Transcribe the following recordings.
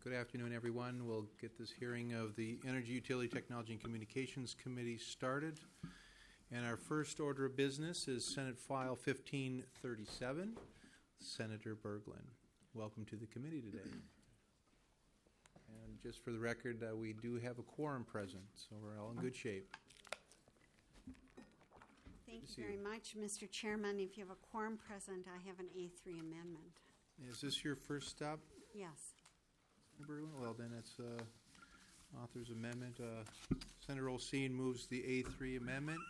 Good afternoon, everyone. We'll get this hearing of the Energy, Utility, Technology, and Communications Committee started. And our first order of business is Senate File 1537, Senator Berglund. Welcome to the committee today. And just for the record, we do have a quorum present, so we're all in good shape. Thank you very much, Mr. Chairman. If you have a quorum present, I have an A3 amendment. Is this your first stop? Yes. Berglund? Well, then it's author's amendment. Senator Olsine moves the A3 amendment.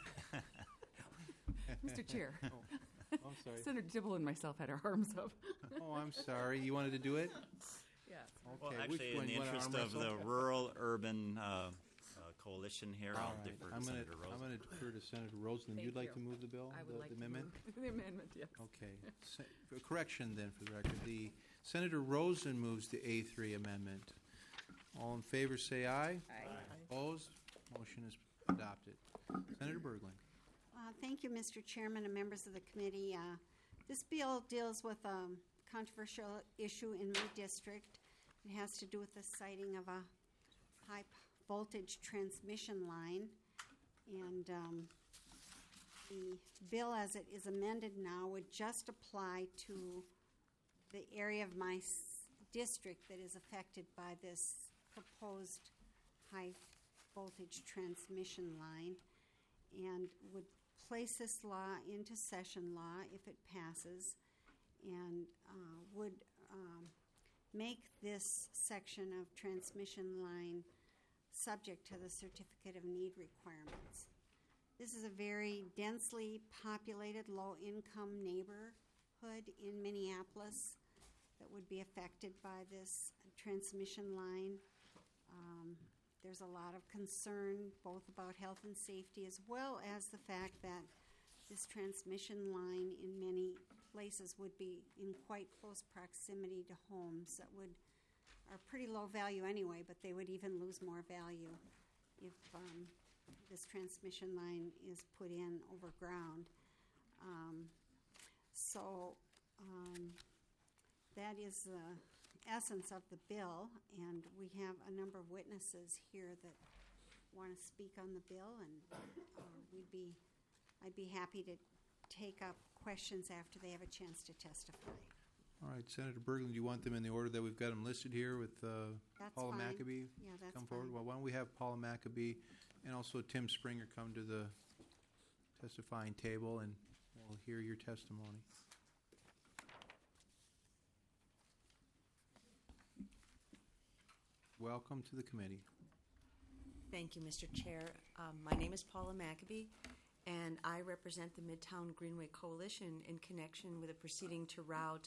Mr. Chair. I'm sorry. Senator Dibble and myself had our arms up. Oh, I'm sorry. You wanted to do it? Yes. Okay. Well, actually, in the interest of the rural-urban coalition here, I'll defer to Senator Rosen. I'm going to defer to Senator Rosen. Thank You'd like you. to move the bill, I would like the to amendment? move the amendment, yes. Okay. A correction then for the record. The Senator Rosen moves the A3 amendment. All in favor say aye. Aye. Opposed? Motion is adopted. Senator Berglund. Thank you, Mr. Chairman and members of the committee. This bill deals with a controversial issue in my district. It has to do with the siting of a high voltage transmission line. And the bill as it is amended now would just apply to the area of my district that is affected by this proposed high voltage transmission line, and would place this law into session law if it passes, and would make this section of transmission line subject to the Certificate of Need requirements. This is a very densely populated, low-income neighborhood in Minneapolis that would be affected by this transmission line. There's a lot of concern both about health and safety, as well as the fact that this transmission line in many places would be in quite close proximity to homes that are pretty low value anyway, but they would even lose more value if this transmission line is put in over ground. That is the essence of the bill, and we have a number of witnesses here that want to speak on the bill, and I'd be happy to take up questions after they have a chance to testify. All right, Senator Berglund, do you want them in the order that we've got them listed here with Paula Maccabee? Yeah, that's come forward? fine. Well, why don't we have Paula Maccabee and also Tim Springer come to the testifying table, and we'll hear your testimony. Welcome to the committee. Thank you, Mr. Chair. My name is Paula Maccabee, and I represent the Midtown Greenway Coalition in connection with a proceeding to route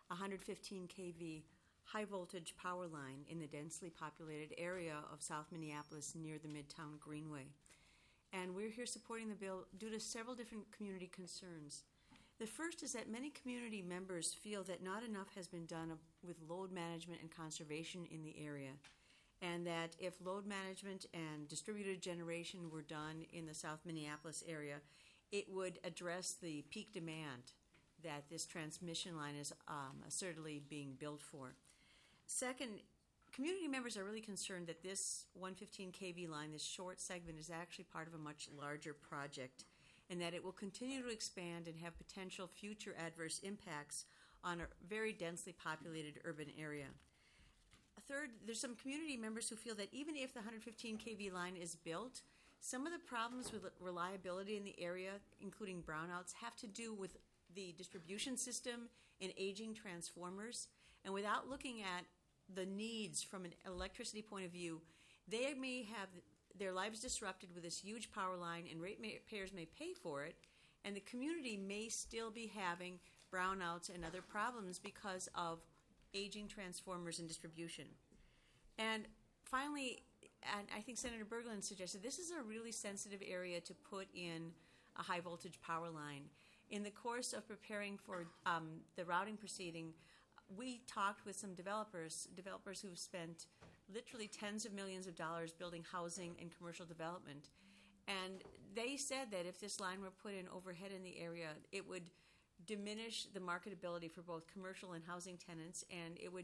115 kV high-voltage power line in the densely populated area of South Minneapolis near the Midtown Greenway. And we're here supporting the bill due to several different community concerns. The first is that many community members feel that not enough has been done with load management and conservation in the area, and that if load management and distributed generation were done in the South Minneapolis area, it would address the peak demand that this transmission line is assertedly being built for. Second, community members are really concerned that this 115 kV line, this short segment, is actually part of a much larger project, and that it will continue to expand and have potential future adverse impacts on a very densely populated urban area. Third, there's some community members who feel that even if the 115 kV line is built, some of the problems with reliability in the area, including brownouts, have to do with the distribution system and aging transformers. And without looking at the needs from an electricity point of view, they may have their lives disrupted with this huge power line, and ratepayers may pay for it, and the community may still be having brownouts and other problems because of aging transformers and distribution. And finally, and I think Senator Berglund suggested, this is a really sensitive area to put in a high voltage power line. In the course of preparing for the routing proceeding, we talked with some developers who've spent literally tens of millions of dollars building housing and commercial development. And they said that if this line were put in overhead in the area, it would diminish the marketability for both commercial and housing tenants, and it would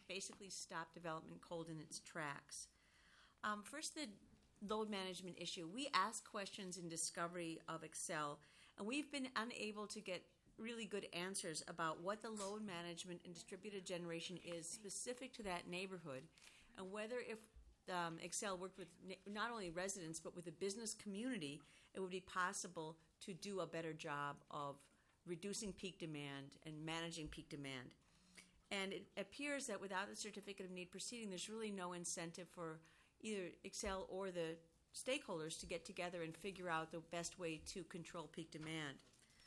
basically stop development cold in its tracks. First, the load management issue. We asked questions in discovery of Excel, and we've been unable to get really good answers about what the load management and distributed generation is specific to that neighborhood, and whether if Excel worked with not only residents but with the business community, it would be possible to do a better job of reducing peak demand and managing peak demand. And it appears that without the certificate of need proceeding, there's really no incentive for either Excel or the stakeholders to get together and figure out the best way to control peak demand.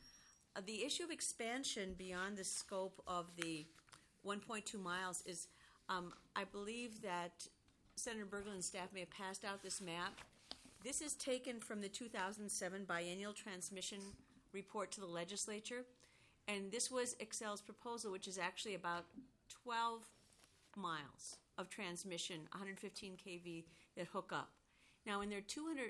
The issue of expansion beyond the scope of the 1.2 miles is, I believe that Senator Berglund's staff may have passed out this map. This is taken from the 2007 biennial transmission report to the legislature, and this was Excel's proposal, which is actually about 12 miles of transmission, 115 kV that hook up. Now, in their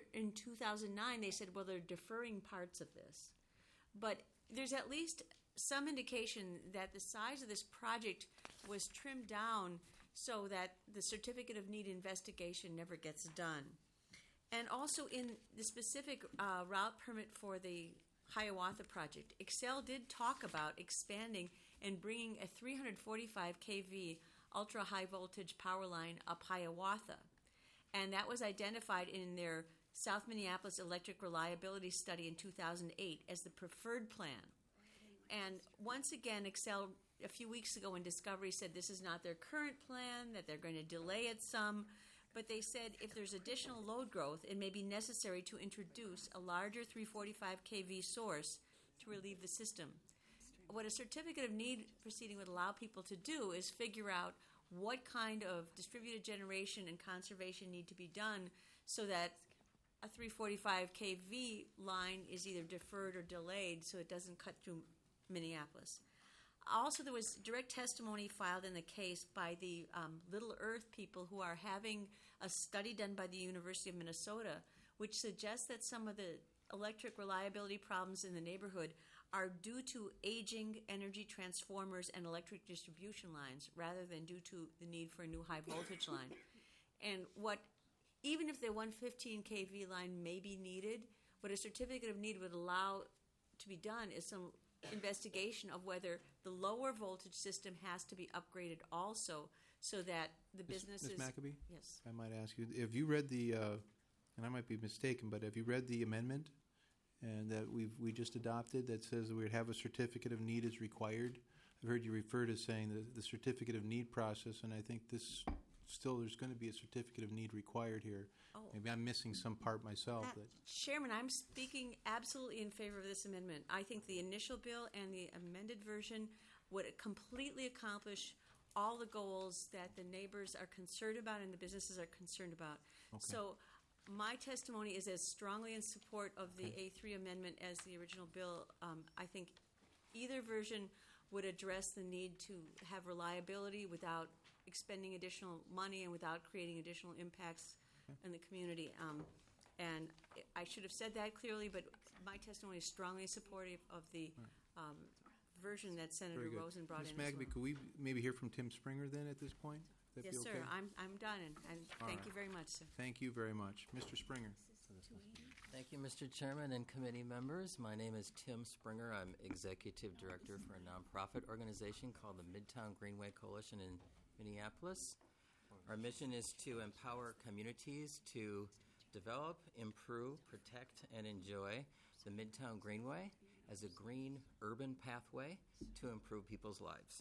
2009, they said, well, they're deferring parts of this. But there's at least some indication that the size of this project was trimmed down so that the certificate of need investigation never gets done. And also in the specific route permit for the Hiawatha project, Excel did talk about expanding and bringing a 345 kV ultra high voltage power line up Hiawatha. And that was identified in their South Minneapolis Electric Reliability Study in 2008 as the preferred plan. And once again, Excel, a few weeks ago in Discovery, said this is not their current plan, that they're going to delay it some. But they said if there's additional load growth, it may be necessary to introduce a larger 345 kV source to relieve the system. What a certificate of need proceeding would allow people to do is figure out what kind of distributed generation and conservation need to be done so that a 345 kV line is either deferred or delayed so it doesn't cut through Minneapolis. Also, there was direct testimony filed in the case by the Little Earth people who are having a study done by the University of Minnesota, which suggests that some of the electric reliability problems in the neighborhood are due to aging energy transformers and electric distribution lines rather than due to the need for a new high voltage line. And even if the 115 kV line may be needed, what a certificate of need would allow to be done is some investigation of whether the lower voltage system has to be upgraded also so that the businesses... Ms. McAbee? Yes. I might ask you, have you read the, and I might be mistaken, but have you read the amendment and that we just adopted that says that we have a certificate of need is required? I've heard you refer to saying the certificate of need process, and I think there's going to be a certificate of need required here. Oh. Maybe I'm missing some part myself. Chairman, I'm speaking absolutely in favor of this amendment. I think the initial bill and the amended version would completely accomplish all the goals that the neighbors are concerned about and the businesses are concerned about. Okay. So my testimony is as strongly in support of the A3 amendment as the original bill. I think either version would address the need to have reliability without expending additional money and without creating additional impacts in the community. And I should have said that clearly, but my testimony is strongly supportive of the version that Senator Very good. Rosen brought Ms. in as Magby, well. could we maybe hear from Tim Springer then at this point? Would that Yes, be sir. okay? I'm done, and All thank right. you very much, sir. Thank you very much. Mr. Springer. Thank you, Mr. Chairman and committee members. My name is Tim Springer. I'm Executive Director for a nonprofit organization called the Midtown Greenway Coalition in Minneapolis. Our mission is to empower communities to develop, improve, protect, and enjoy the Midtown Greenway as a green urban pathway to improve people's lives.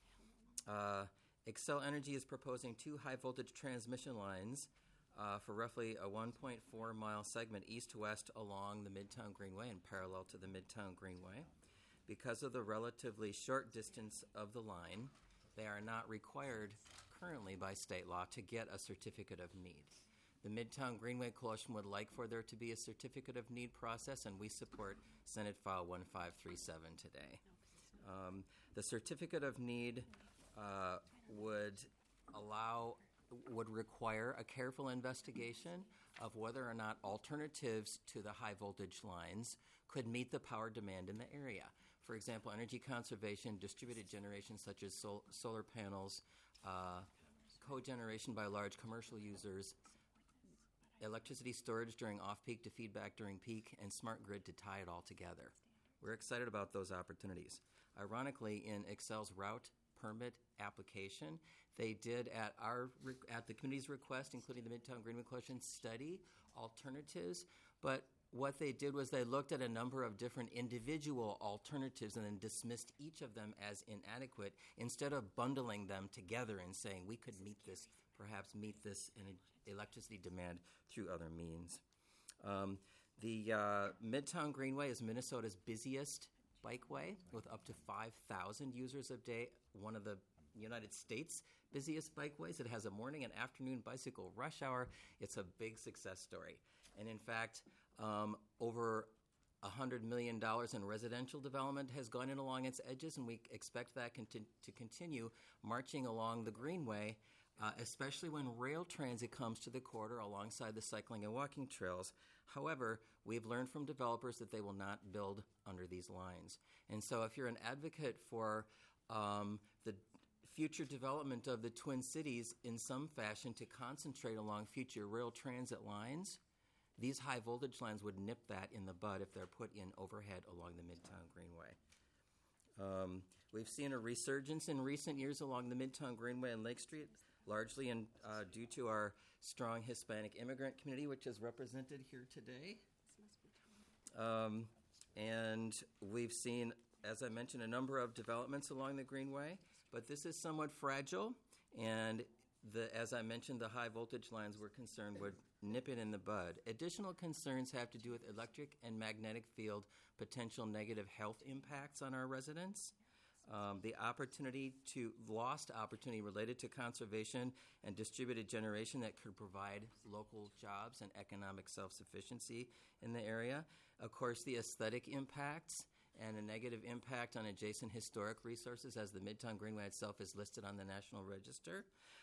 Xcel Energy is proposing 2 high-voltage transmission lines for roughly a 1.4-mile segment east-west along the Midtown Greenway and parallel to the Midtown Greenway. Because of the relatively short distance of the line, they are not required currently by state law to get a certificate of need. The Midtown Greenway Coalition would like for there to be a certificate of need process, and we support Senate File 1537 today. The certificate of need would require a careful investigation of whether or not alternatives to the high voltage lines could meet the power demand in the area. For example, energy conservation, distributed generation such as solar panels, cogeneration by large commercial users, electricity storage during off-peak to feedback during peak, and smart grid to tie it all together. We're excited about those opportunities. Ironically, in Excel's route permit application, they did, at the committee's request, including the Midtown Greenway Coalition, study alternatives, but what they did was they looked at a number of different individual alternatives and then dismissed each of them as inadequate instead of bundling them together and saying we could perhaps meet this in electricity demand through other means. The Midtown Greenway is Minnesota's busiest bikeway with up to 5,000 users a day, one of the United States' busiest bikeways. It has a morning and afternoon bicycle rush hour. It's a big success story. And in fact, over $100 million in residential development has gone in along its edges, and we expect that to continue marching along the Greenway, especially when rail transit comes to the corridor alongside the cycling and walking trails. However, we've learned from developers that they will not build under these lines. And so if you're an advocate for the future development of the Twin Cities in some fashion to concentrate along future rail transit lines, these high voltage lines would nip that in the bud if they're put in overhead along the Midtown Greenway. We've seen a resurgence in recent years along the Midtown Greenway and Lake Street, largely due to our strong Hispanic immigrant community, which is represented here today. And we've seen, as I mentioned, a number of developments along the Greenway, but this is somewhat fragile, and as I mentioned, the high voltage lines we're concerned would nip it in the bud. Additional concerns have to do with electric and magnetic field potential negative health impacts on our residents. The lost opportunity related to conservation and distributed generation that could provide local jobs and economic self-sufficiency in the area. Of course, the aesthetic impacts and a negative impact on adjacent historic resources, as the Midtown Greenway itself is listed on the National Register.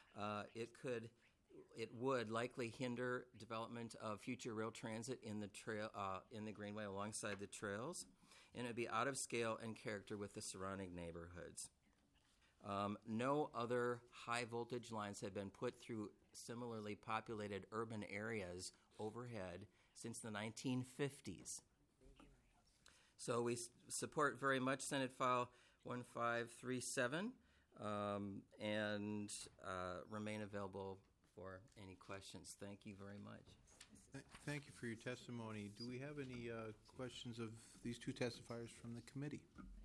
It would likely hinder development of future rail transit in the Greenway alongside the trails, and it would be out of scale and character with the surrounding neighborhoods. No other high voltage lines have been put through similarly populated urban areas overhead since the 1950s. So we support very much Senate File 1537 and remain available for any questions. Thank you very much. Thank you for your testimony. Do we have any questions of these two testifiers from the committee?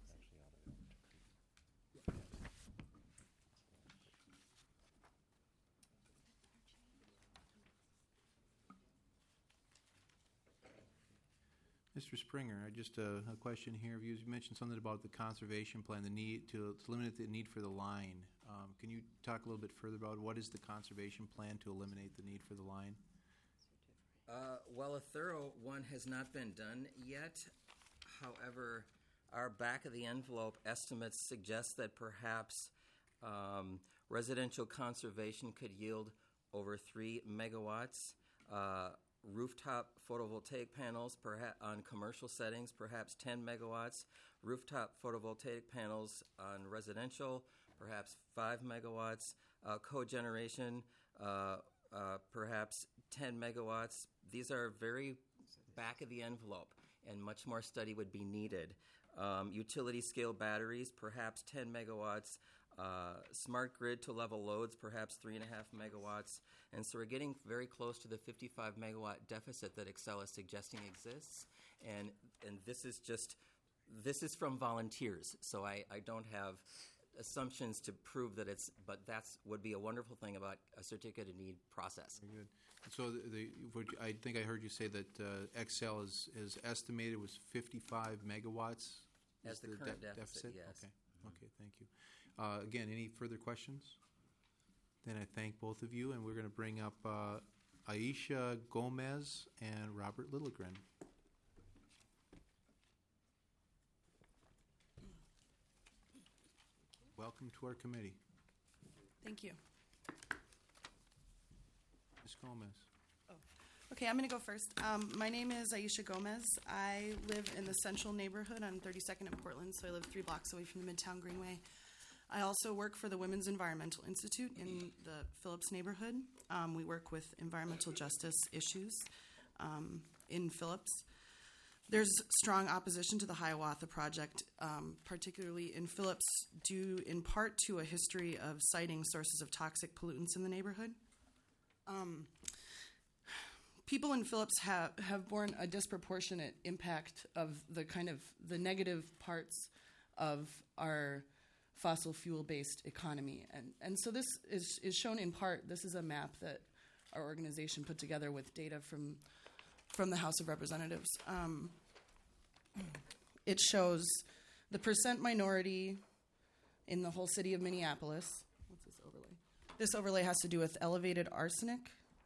Mr. Springer, just a question here. You mentioned something about the conservation plan, the need to eliminate the need for the line. Can you talk a little bit further about what is the conservation plan to eliminate the need for the line? Well, a thorough one has not been done yet. However, our back-of-the-envelope estimates suggest that perhaps residential conservation could yield over 3 megawatts. Rooftop photovoltaic panels on commercial settings, perhaps 10 megawatts. Rooftop photovoltaic panels on residential, perhaps 5 megawatts. Cogeneration, perhaps 10 megawatts. These are very back of the envelope, and much more study would be needed. Utility scale batteries, perhaps 10 megawatts. Smart grid to level loads, perhaps 3.5 megawatts. And so we're getting very close to the 55 megawatt deficit that Excel is suggesting exists. And this is from volunteers, so I don't have assumptions to prove that but that's would be a wonderful thing about a certificate of need process. Very good. So I think I heard you say that Excel is estimated was 55 megawatts As the current deficit, yes. Okay, thank you. Again, any further questions? Then I thank both of you, and we're going to bring up Aisha Gomez and Robert Littlegren. Welcome to our committee. Thank you. Ms. Gomez. Okay, I'm going to go first. My name is Aisha Gomez. I live in the central neighborhood on 32nd and Portland, so I live 3 blocks away from the Midtown Greenway. I also work for the Women's Environmental Institute in the Phillips neighborhood. We work with environmental justice issues in Phillips. There's strong opposition to the Hiawatha project, particularly in Phillips, due in part to a history of citing sources of toxic pollutants in the neighborhood. People in Phillips have borne a disproportionate impact of the negative parts of our fossil fuel-based economy. And so this is shown in part. This is a map that our organization put together with data from the House of Representatives. It shows the percent minority in the whole city of Minneapolis. What's this overlay? This overlay has to do with elevated arsenic.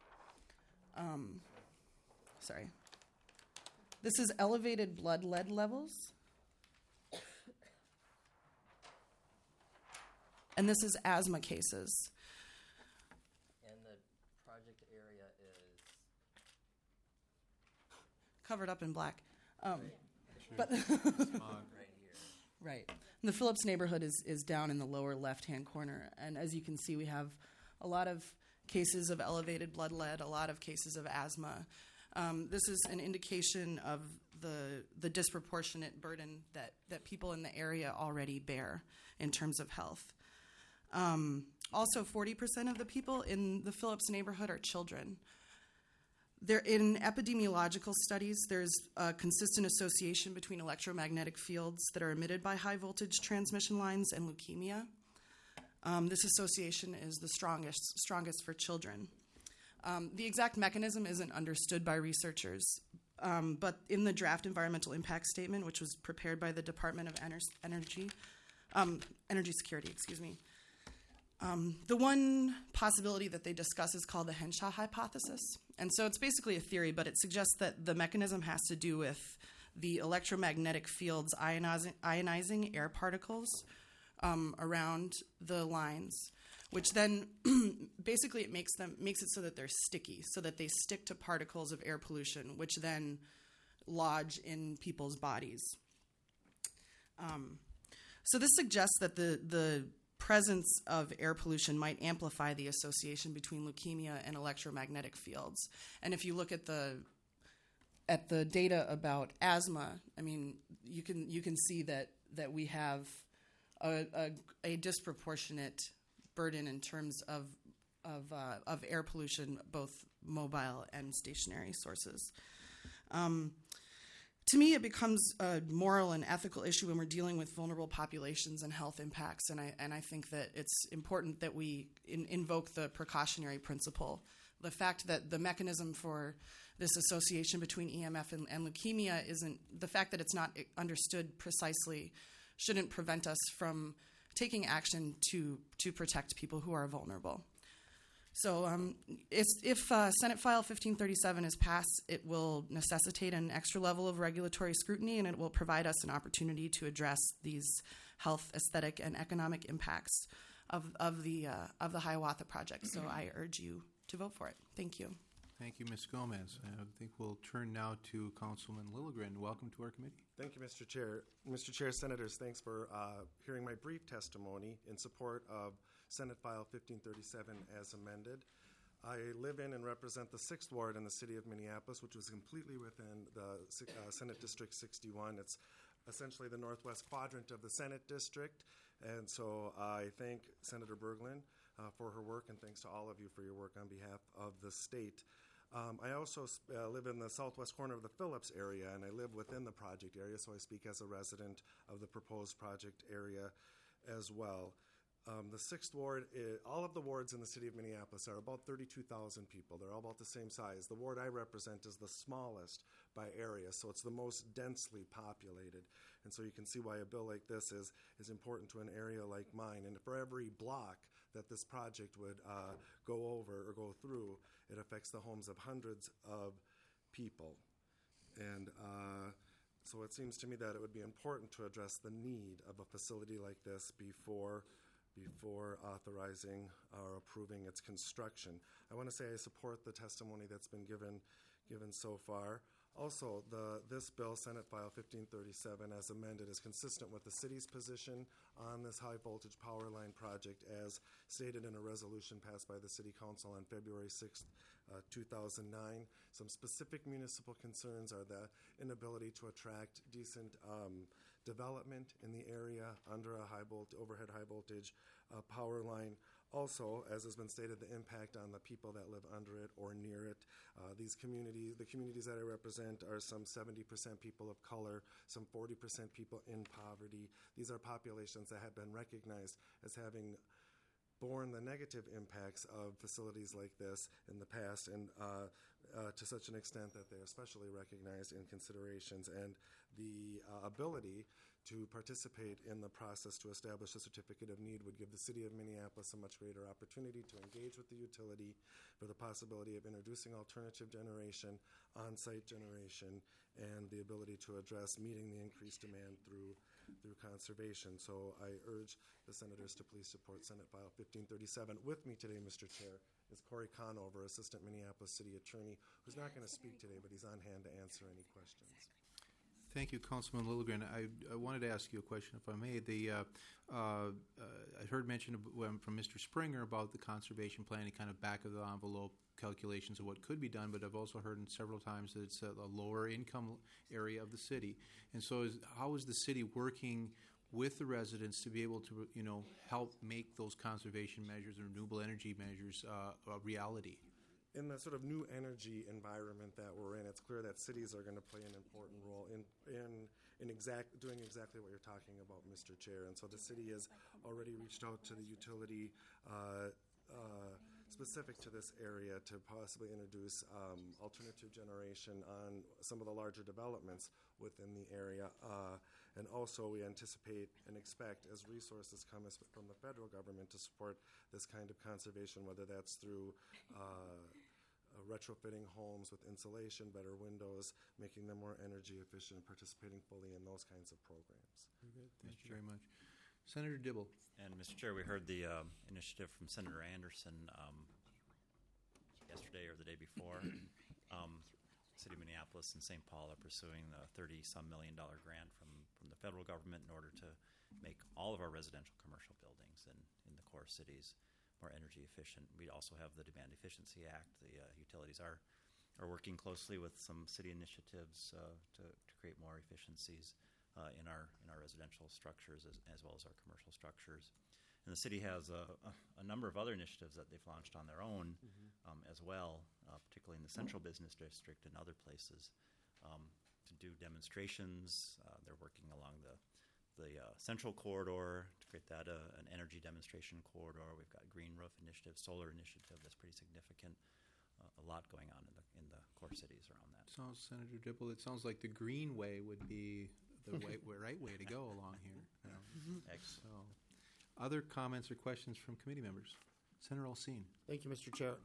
This is elevated blood lead levels. And this is asthma cases. And the project area is Covered up in black. But right here. right. And the Phillips neighborhood is down in the lower left-hand corner. And as you can see, we have a lot of cases of elevated blood lead, a lot of cases of asthma. This is an indication of the disproportionate burden that people in the area already bear in terms of health. Also, 40% of the people in the Phillips neighborhood are children. In epidemiological studies, there's a consistent association between electromagnetic fields that are emitted by high voltage transmission lines and leukemia. This association is the strongest for children. The exact mechanism isn't understood by researchers, but in the draft environmental impact statement, which was prepared by the Department of Energy Security, the one possibility that they discuss is called the Henshaw hypothesis. And so it's basically a theory, but it suggests that the mechanism has to do with the electromagnetic fields ionizing air particles around the lines, which then basically it makes it so that they're sticky, so that they stick to particles of air pollution, which then lodge in people's bodies. So this suggests that the presence of air pollution might amplify the association between leukemia and electromagnetic fields. And if you look at the data about asthma, I mean, you can see that we have a disproportionate burden in terms of air pollution, both mobile and stationary sources. To me, it becomes a moral and ethical issue when we're dealing with vulnerable populations and health impacts, and I think that it's important that we invoke the precautionary principle. The fact that the mechanism for this association between EMF and leukemia isn't, the fact that it's not understood precisely shouldn't prevent us from taking action to protect people who are vulnerable. So if Senate File 1537 is passed, it will necessitate an extra level of regulatory scrutiny, and it will provide us an opportunity to address these health, aesthetic, and economic impacts of the Hiawatha project. So I urge you to vote for it. Thank you. Thank you, Ms. Gomez. I think we'll turn now to Councilman Lilligren. Welcome to our committee. Thank you, Mr. Chair. Mr. Chair, Senators, thanks for hearing my brief testimony in support of Senate File 1537 as amended. I live in and represent the 6th Ward in the city of Minneapolis, which was completely within the Senate District 61. It's essentially the northwest quadrant of the Senate District, and so I thank Senator Berglund for her work, and thanks to all of you for your work on behalf of the state. I also live in the southwest corner of the Phillips area, and I live within the project area, so I speak as a resident of the proposed project area as well. The 6th Ward, all of the wards in the city of Minneapolis are about 32,000 people. They're all about the same size. The ward I represent is the smallest by area, so it's the most densely populated. And so you can see why a bill like this is important to an area like mine. And for every block that this project would go over or go through, it affects the homes of hundreds of people. And so it seems to me that it would be important to address the need of a facility like this before authorizing or approving its construction. I want to say I support the testimony that's been given so far. Also, this bill, Senate File 1537, as amended, is consistent with the city's position on this high-voltage power line project as stated in a resolution passed by the City Council on February 6th, 2009. Some specific municipal concerns are the inability to attract decent development in the area under a overhead high-voltage power line. Also, as has been stated, the impact on the people that live under it or near it. The communities that I represent are some 70% people of color, some 40% people in poverty. These are populations that have been recognized as having borne the negative impacts of facilities like this in the past, and to such an extent that they're especially recognized in considerations. And the ability to participate in the process to establish a certificate of need would give the City of Minneapolis a much greater opportunity to engage with the utility for the possibility of introducing alternative generation, on-site generation, and the ability to address meeting the increased demand through conservation. So I urge the senators to please support Senate File 1537. With me today, Mr. Chair, is Corey Conover, Assistant Minneapolis City Attorney, who's not going to speak today, but he's on hand to answer any questions. Thank you, Councilman Lilligren. I wanted to ask you a question, if I may. I heard mention from Mr. Springer about the conservation plan and kind of back of the envelope calculations of what could be done, but I've also heard several times that it's a lower income area of the city. And so how is the city working with the residents to be able to, help make those conservation measures and renewable energy measures a reality? In the sort of new energy environment that we're in, it's clear that cities are going to play an important role in doing exactly what you're talking about, Mr. Chair. And so the city has already reached out to the utility specific to this area to possibly introduce alternative generation on some of the larger developments within the area. And also we anticipate and expect as resources come from the federal government to support this kind of conservation, whether that's through retrofitting homes with insulation, better windows, making them more energy efficient, participating fully in those kinds of programs. Very good. Thank you very much. Senator Dibble. And Mr. Chair, we heard the initiative from Senator Anderson yesterday or the day before. City of Minneapolis and St. Paul are pursuing the $30-some million grant from the federal government in order to make all of our residential commercial buildings in the core cities more energy efficient. We also have the Demand Efficiency Act. The utilities are working closely with some city initiatives to create more efficiencies in our residential structures as well as our commercial structures. And the city has a number of other initiatives that they've launched on their own as well, particularly in the Central Business District and other places, to do demonstrations. They're working along the Central Corridor to create that an energy demonstration corridor. We've got Green Roof Initiative, Solar Initiative that's pretty significant. A lot going on in the core cities around that. So, Senator Dibble, it sounds like the Greenway would be the right way to go along here. Excellent. So, other comments or questions from committee members? Senator Olsine. Thank you, Mr. Chair.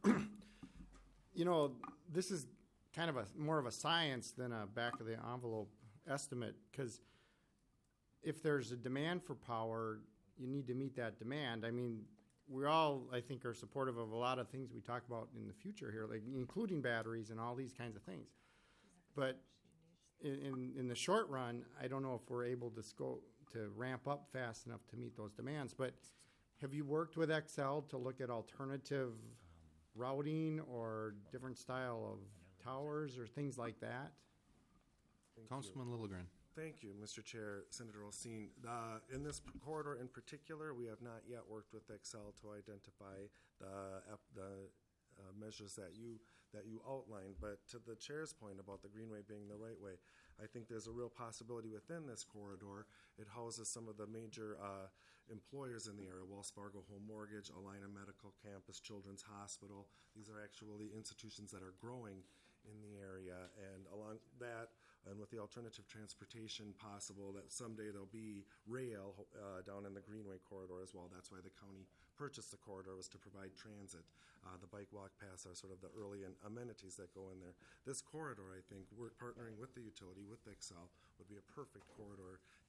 This is kind of more of a science than a back of the envelope estimate, because if there's a demand for power, you need to meet that demand. I mean, we all, I think, are supportive of a lot of things we talk about in the future here, like including batteries and all these kinds of things. But in the short run, I don't know if we're able to ramp up fast enough to meet those demands. But have you worked with Xcel to look at alternative routing or different style of towers or things like that? Councilman Lilligren. Thank you, Mr. Chair, Senator Olsine. In this corridor in particular, we have not yet worked with Xcel to identify the measures that you outlined. But to the chair's point about the Greenway being the right way, I think there's a real possibility within this corridor. It houses some of the major employers in the area: Wells Fargo Home Mortgage, Allina Medical Campus, Children's Hospital. These are actually institutions that are growing in the area, and along that, and with the alternative transportation possible, that someday there'll be rail down in the Greenway corridor as well. That's why the county purchased the corridor, was to provide transit. The bike walk paths are sort of the early amenities that go in there. This corridor, I think, we're partnering with the utility, with Xcel, would be a perfect corridor to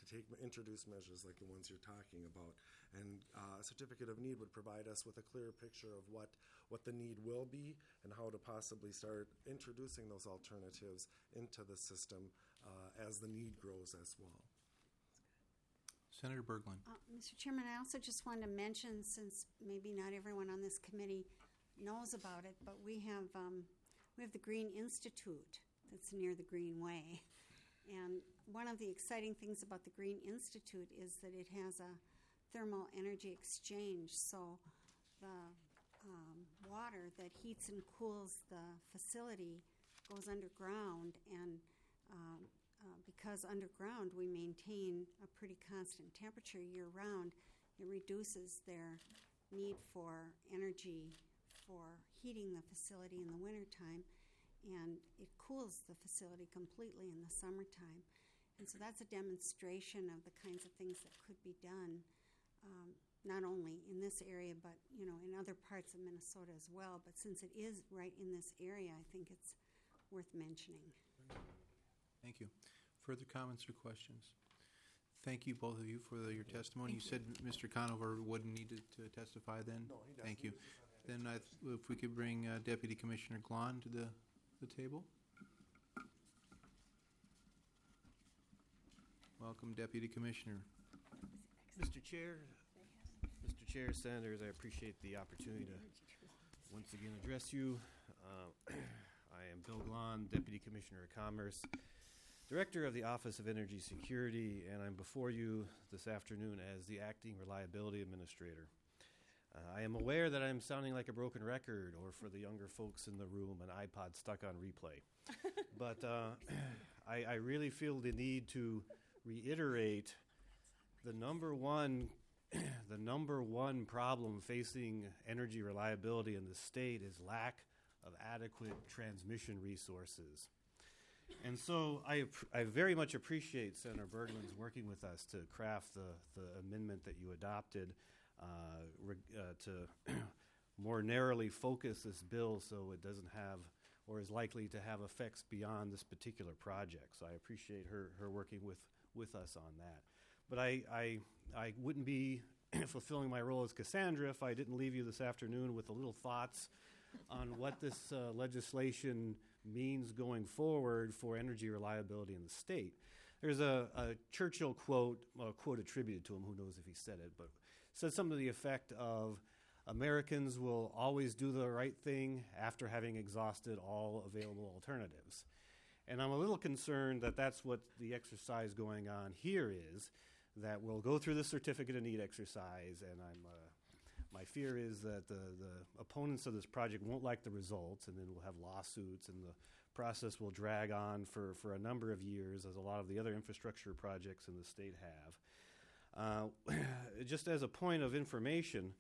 introduce measures like the ones you're talking about. And a certificate of need would provide us with a clearer picture of what the need will be and how to possibly start introducing those alternatives into the system as the need grows as well. Senator Berglund. Mr. Chairman, I also just wanted to mention, since maybe not everyone on this committee knows about it, but we have the Green Institute that's near the Greenway. And one of the exciting things about the Green Institute is that it has a thermal energy exchange. So the water that heats and cools the facility goes underground, and because underground we maintain a pretty constant temperature year-round, it reduces their need for energy for heating the facility in the wintertime, and it cools the facility completely in the summertime. And so that's a demonstration of the kinds of things that could be done, not only in this area, but in other parts of Minnesota as well. But since it is right in this area, I think it's worth mentioning. Thank you. Further comments or questions? Thank you, both of you, for your testimony. You said Mr. Conover wouldn't need to testify then? No, he doesn't. Thank you. Then if we could bring Deputy Commissioner Glahn to the table. Welcome, Deputy Commissioner. Mr. Chair, Senators, I appreciate the opportunity to once again address you. I am Bill Glahn, Deputy Commissioner of Commerce, Director of the Office of Energy Security, and I'm before you this afternoon as the Acting Reliability Administrator. I am aware that I'm sounding like a broken record, or for the younger folks in the room, an iPod stuck on replay. But I really feel the need to reiterate the number one problem facing energy reliability in the state is lack of adequate transmission resources. And so I very much appreciate Senator Berglund's working with us to craft the amendment that you adopted to more narrowly focus this bill so it doesn't have or is likely to have effects beyond this particular project. So I appreciate her working with us on that. But I wouldn't be fulfilling my role as Cassandra if I didn't leave you this afternoon with a little thoughts on what this legislation means going forward for energy reliability in the state. There's a Churchill quote attributed to him, who knows if he said it, but said something to the effect of, Americans will always do the right thing after having exhausted all available alternatives. And I'm a little concerned that that's what the exercise going on here is, that we'll go through the certificate of need exercise, and my fear is that the opponents of this project won't like the results, and then we'll have lawsuits, and the process will drag on for a number of years, as a lot of the other infrastructure projects in the state have. Just as a point of information,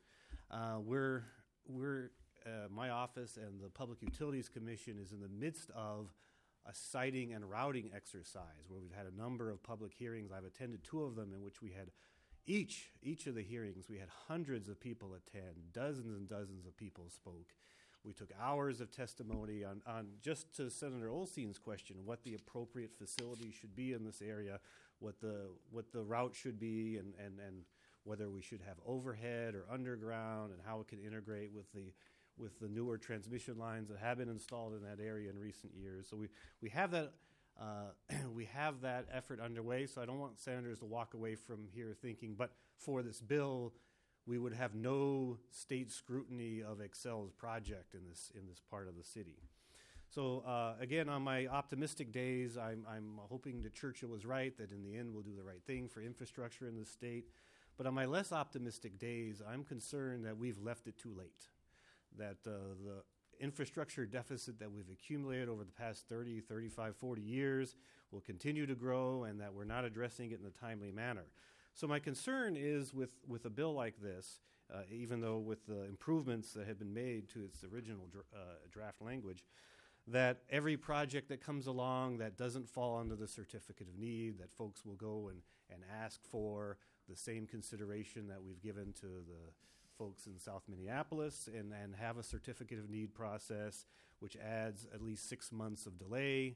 my office and the Public Utilities Commission is in the midst of a siting and routing exercise where we've had a number of public hearings. I've attended 2 of them in which we had each of the hearings, we had hundreds of people attend, dozens and dozens of people spoke. We took hours of testimony on just to Senator Olstein's question, what the appropriate facility should be in this area, what the route should be, and whether we should have overhead or underground, and how it can integrate with the newer transmission lines that have been installed in that area in recent years. So we have that we have that effort underway. So I don't want senators to walk away from here thinking, but for this bill, we would have no state scrutiny of Excel's project in this part of the city. So again, on my optimistic days, I'm hoping that Churchill was right, that in the end we'll do the right thing for infrastructure in the state. But on my less optimistic days, I'm concerned that we've left it too late, that the infrastructure deficit that we've accumulated over the past 30, 35, 40 years will continue to grow, and that we're not addressing it in a timely manner. So my concern is with a bill like this, even though with the improvements that have been made to its original draft language, that every project that comes along that doesn't fall under the certificate of need, that folks will go and ask for the same consideration that we've given to the folks in South Minneapolis, and have a certificate of need process, which adds at least 6 months of delay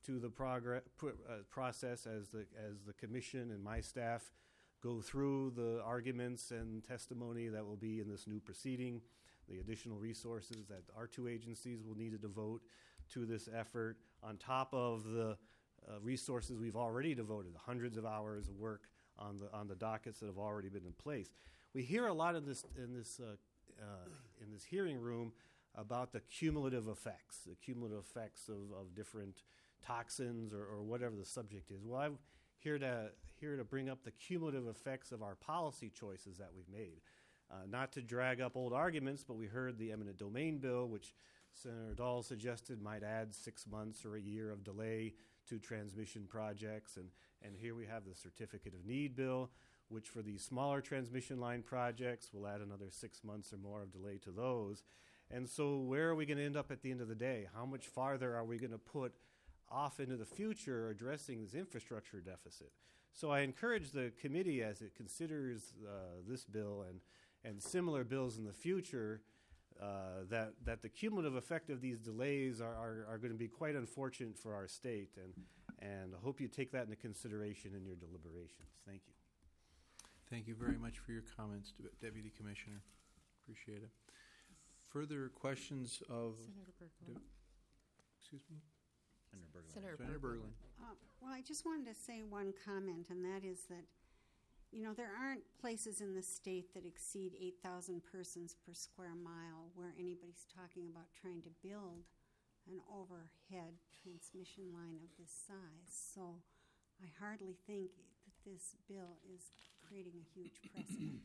to the process as the commission and my staff go through the arguments and testimony that will be in this new proceeding, the additional resources that our two agencies will need to devote to this effort, on top of the resources we've already devoted, hundreds of hours of work on the dockets that have already been in place. We hear a lot of this in this hearing room about the cumulative effects of different toxins or whatever the subject is. Well, I'm here to bring up the cumulative effects of our policy choices that we've made. Not to drag up old arguments, but we heard the eminent domain bill, which Senator Dahl suggested might add 6 months or a year of delay to transmission projects. And here we have the certificate of need bill, which for these smaller transmission line projects will add another 6 months or more of delay to those. And so where are we going to end up at the end of the day? How much farther are we going to put off into the future addressing this infrastructure deficit? So I encourage the committee, as it considers this bill and similar bills in the future, that the cumulative effect of these delays are going to be quite unfortunate for our state, and I hope you take that into consideration in your deliberations. Thank you. Thank you very much for your comments, Deputy Commissioner. Appreciate it. Further questions of... Senator Berglund. Excuse me? Senator Berglund. Well, I just wanted to say one comment, and that is that, there aren't places in the state that exceed 8,000 persons per square mile where anybody's talking about trying to build an overhead transmission line of this size. So I hardly think that this bill is creating a huge precedent.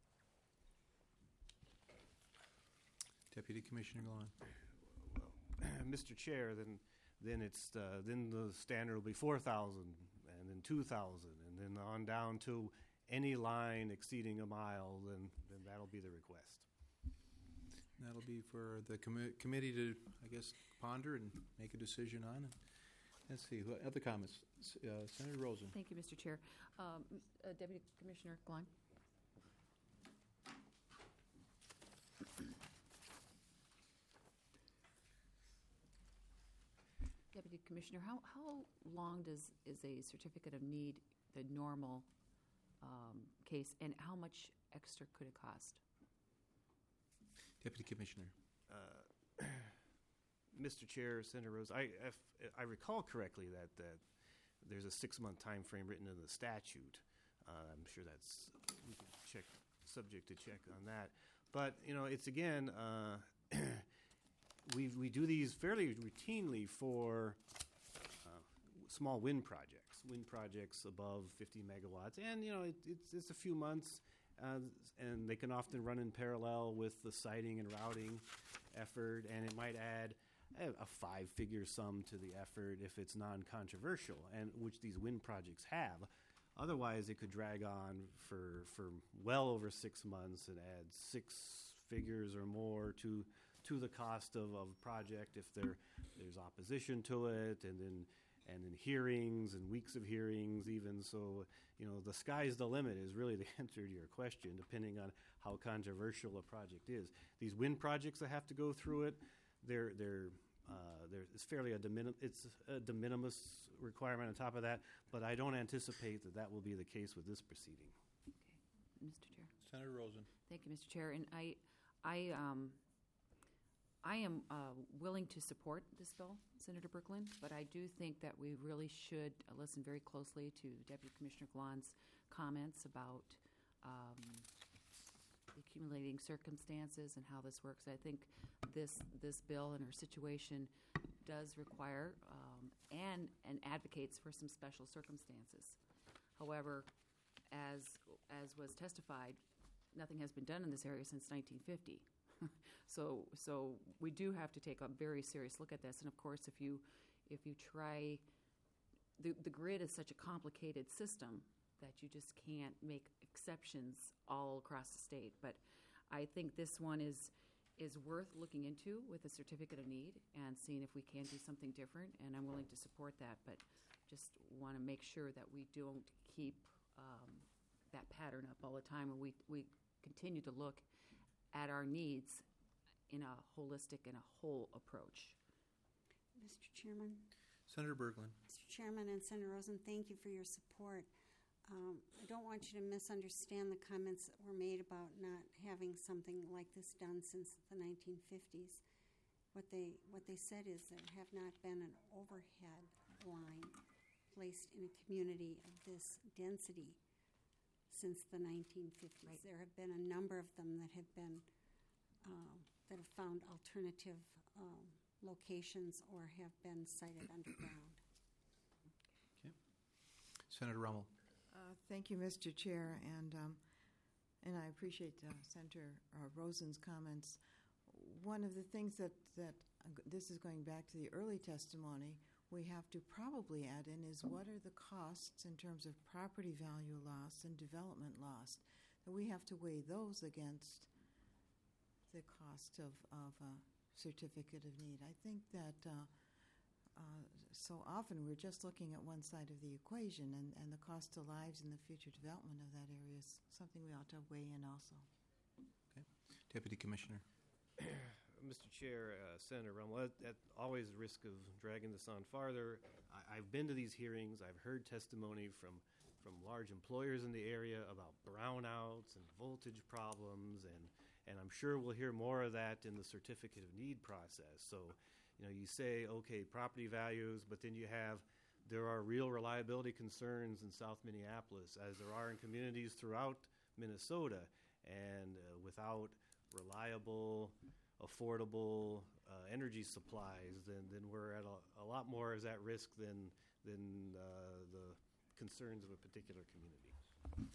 Deputy Commissioner Glan. Mr. Chair, then the standard will be 4,000, and then 2,000, and then on down to any line exceeding a mile. Then that'll be the request. That'll be for the committee to, I guess, ponder and make a decision on. Let's see. Other comments? Senator Rosen. Thank you, Mr. Chair. Deputy Commissioner Glan. Deputy Commissioner, how long is a certificate of need the normal case, and how much extra could it cost? Deputy Commissioner. Mr. Chair, Senator Rose, if I recall correctly that there's a 6-month time frame written in the statute. I'm sure that's subject to check on that. But it's again. We do these fairly routinely for small wind projects above 50 megawatts, and it's a few months, and they can often run in parallel with the siting and routing effort, and it might add a 5-figure sum to the effort if it's non-controversial, and which these wind projects have. Otherwise, it could drag on for well over 6 months and add 6 figures or more to the cost of a project if there's opposition to it, and then hearings and weeks of hearings even. So, the sky's the limit is really the answer to your question, depending on how controversial a project is. These wind projects that have to go through it, it's fairly a de minimis requirement on top of that, but I don't anticipate that will be the case with this proceeding. Okay, Mr. Chair. Senator Rosen. Thank you, Mr. Chair. And I am willing to support this bill, Senator Berglund, but I do think that we really should listen very closely to Deputy Commissioner Glan's comments about the accumulating circumstances and how this works. I think this bill and our situation does require and advocates for some special circumstances. However, as was testified, nothing has been done in this area since 1950. So we do have to take a very serious look at this. And of course, if you try, the grid is such a complicated system that you just can't make exceptions all across the state. But I think this one is worth looking into with a certificate of need and seeing if we can do something different. And I'm willing to support that, but just want to make sure that we don't keep that pattern up all the time, and we continue to look at our needs in a holistic and a whole approach. Mr. Chairman? Senator Berglund. Mr. Chairman and Senator Rosen, thank you for your support. I don't want you to misunderstand the comments that were made about not having something like this done since the 1950s. What they said is there have not been an overhead line placed in a community of this density since the 1950s. Right. There have been a number of them that have been that have found alternative locations or have been sited underground. Okay. Senator Rummel. Thank you, Mr. Chair, and I appreciate Senator Rosen's comments. One of the things that this is going back to the early testimony, we have to probably add in is what are the costs in terms of property value loss and development loss. And we have to weigh those against the cost of a certificate of need. I think that so often we're just looking at one side of the equation, and the cost to lives and the future development of that area is something we ought to weigh in also. Okay. Deputy Commissioner. Mr. Chair, Senator Rummel, at always risk of dragging this on farther, I've been to these hearings. I've heard testimony from large employers in the area about brownouts and voltage problems, and I'm sure we'll hear more of that in the certificate of need process. So, you say, okay, property values, but then there are real reliability concerns in South Minneapolis, as there are in communities throughout Minnesota, and without reliable, affordable energy supplies, then we're at a lot more is at risk than the concerns of a particular community.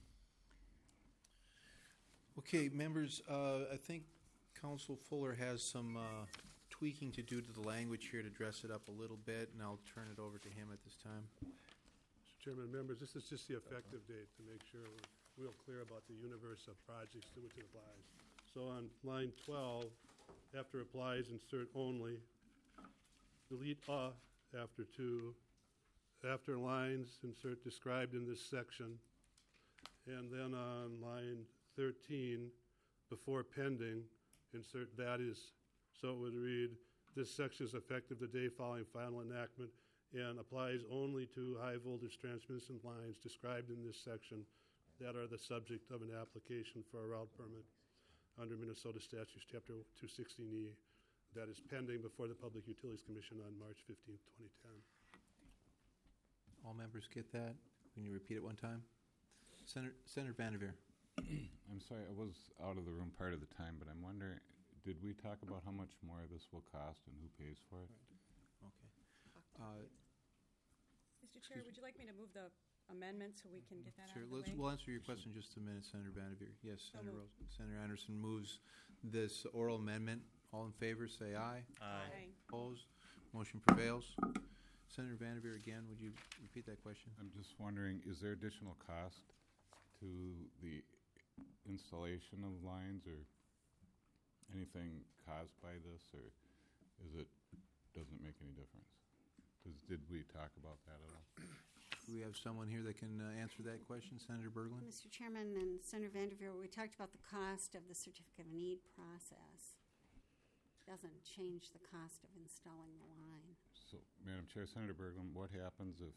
Okay, members, I think Council Fuller has some tweaking to do to the language here to dress it up a little bit, and I'll turn it over to him at this time. Mr. Chairman, members, this is just the effective date to make sure we're real clear about the universe of projects to which it applies. So on line 12, after applies, insert only, delete after 2, after lines, insert described in this section, and then on line 13, before pending, insert that is. So it would read, this section is effective the day following final enactment and applies only to high voltage transmission lines described in this section that are the subject of an application for a route permit under Minnesota Statutes Chapter 216E that is pending before the Public Utilities Commission on March 15, 2010. All members get that? Can you repeat it one time? Senator Vanderveer. I'm sorry, I was out of the room part of the time, but I'm wondering, did we talk about how much more this will cost and who pays for it? Okay. Mr. Chair, would you like me to move the amendment so we can get that Sure. out of the way? We'll answer your question in just a minute, Senator Vanderveer. Yes, So Senator moved. Senator Anderson moves this oral amendment. All in favor, say aye. Aye. Opposed? Motion prevails. Senator Vanderveer, again, would you repeat that question? I'm just wondering, is there additional cost to the installation of lines or anything caused by this, or doesn't make any difference? Did we talk about that at all? Do we have someone here that can answer that question? Senator Berglund? Mr. Chairman and Senator Vanderveer, we talked about the cost of the certificate of need process. Doesn't change the cost of installing the line. So, Madam Chair, Senator Berglund, what happens if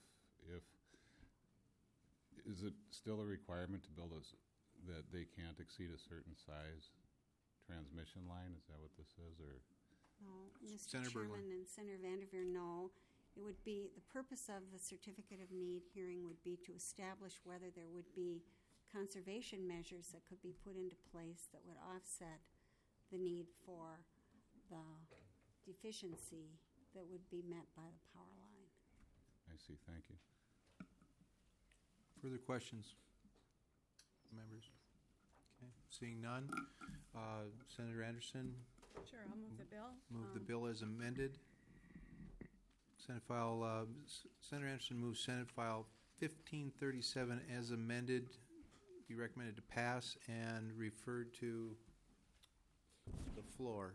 is it still a requirement to build that they can't exceed a certain size transmission line? Is that what this is, or? No, Mr. Senator Chairman Berglund. and Senator Vanderveer, no. It would be, the purpose of the certificate of need hearing would be to establish whether there would be conservation measures that could be put into place that would offset the need for the deficiency that would be met by the power line. I see, thank you. Further questions? Members? Okay, seeing none. Senator Anderson, Sure, I'll move the bill. move the bill as amended. Senator Anderson moves Senate File 1537 as amended, be recommended to pass and referred to the floor.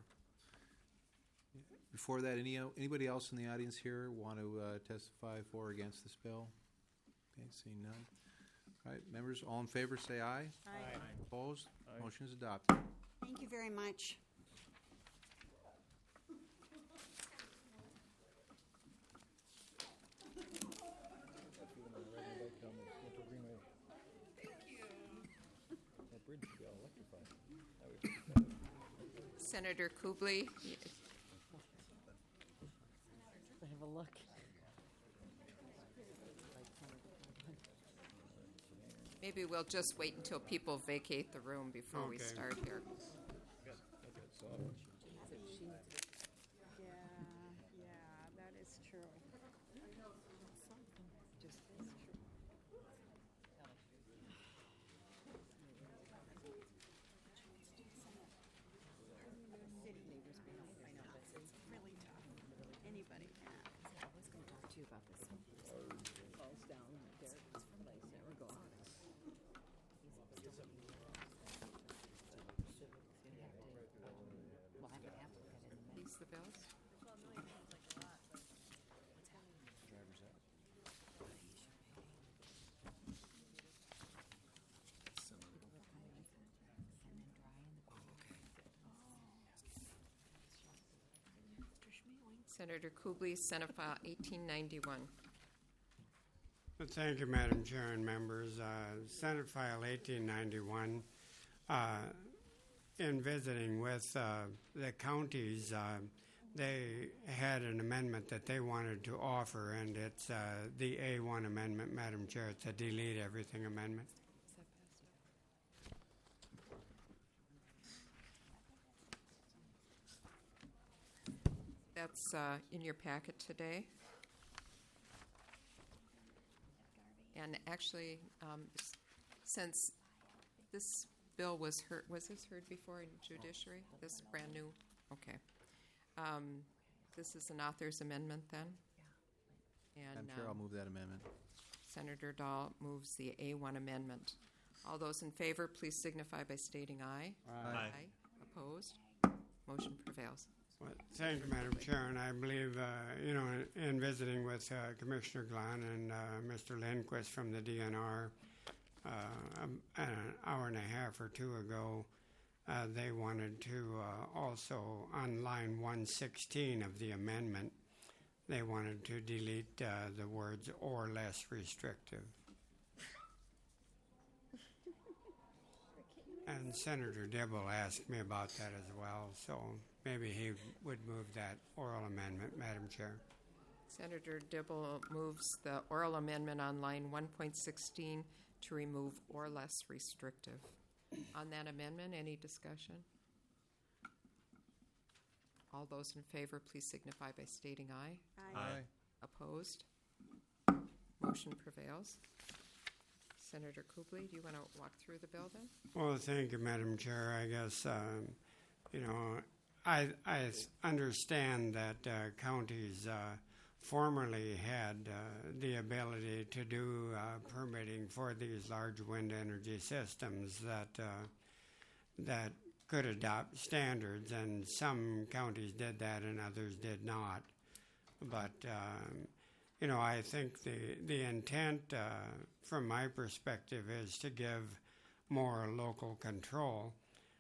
Before that, anybody else in the audience here want to testify for or against this bill? Okay, seeing none. All right, members, all in favor, say aye. Aye. Opposed? Motion is adopted. Thank you very much. Senator Kubley. Have a look. Maybe we'll just wait until people vacate the room before we Okay. start here. Yeah, that is true. Really tough. Anybody can. I was going to talk to you about this. Falls down there. It's place. Never go out. Well, I would have to get in the These the bills? Senator Kubley, Senate File 1891. Thank you, Madam Chair and members. Senate File 1891. In visiting with the counties, they had an amendment that they wanted to offer, and it's the A1 amendment, Madam Chair. It's a delete everything amendment. That's in your packet today. And actually, since this bill was heard, was this heard before in judiciary? This is brand new? Okay. This is an author's amendment then? And I'm sure I'll move that amendment. Senator Dahl moves the A1 amendment. All those in favor, please signify by stating aye. Aye. Opposed? Motion prevails. Well, thank you, Madam Chair, and I believe, in visiting with Commissioner Glenn and Mr. Lindquist from the DNR an hour and a half or two ago, they wanted to also, on line 116 of the amendment, they wanted to delete the words "or less restrictive." And Senator Dibble asked me about that as well, so maybe he would move that oral amendment, Madam Chair. Senator Dibble moves the oral amendment on line 1.16 to remove "or less restrictive." On that amendment, any discussion? All those in favor, please signify by stating aye. Aye. Opposed? Motion prevails. Senator Kubley, do you want to walk through the bill then? Well, thank you, Madam Chair. I guess, I understand that counties formerly had the ability to do permitting for these large wind energy systems that could adopt standards, and some counties did that and others did not. But I think the intent, from my perspective, is to give more local control.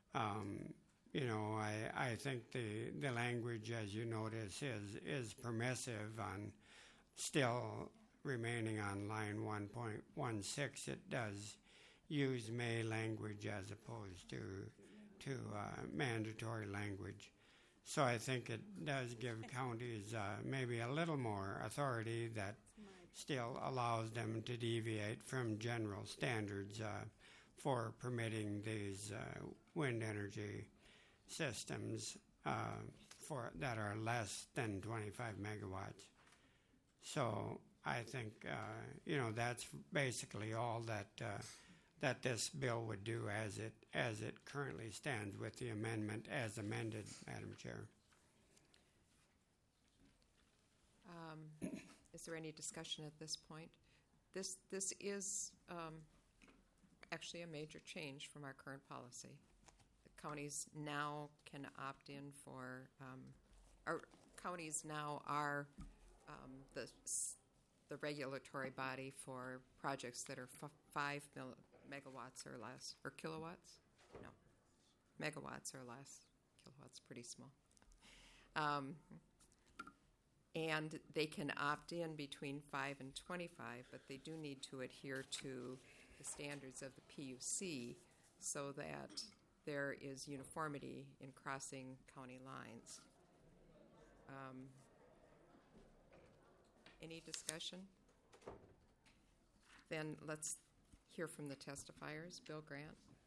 I think the language, as you notice, is permissive on still remaining on line 1.16. It does use may language as opposed to mandatory language. So I think it does give counties maybe a little more authority that still allows them to deviate from general standards for permitting these wind energy systems that are less than 25 megawatts. So I think that's basically all that this bill would do as it currently stands with the amendment as amended, Madam Chair. Is there any discussion at this point? This is actually a major change from our current policy. The counties now can opt in for, or counties now are the regulatory body for projects that are 5 megawatts or less, or kilowatts? No, megawatts or less. Kilowatts pretty small. And they can opt in between 5 and 25, but they do need to adhere to the standards of the PUC so that there is uniformity in crossing county lines. Any discussion? Then let's hear from the testifiers. Bill Grant.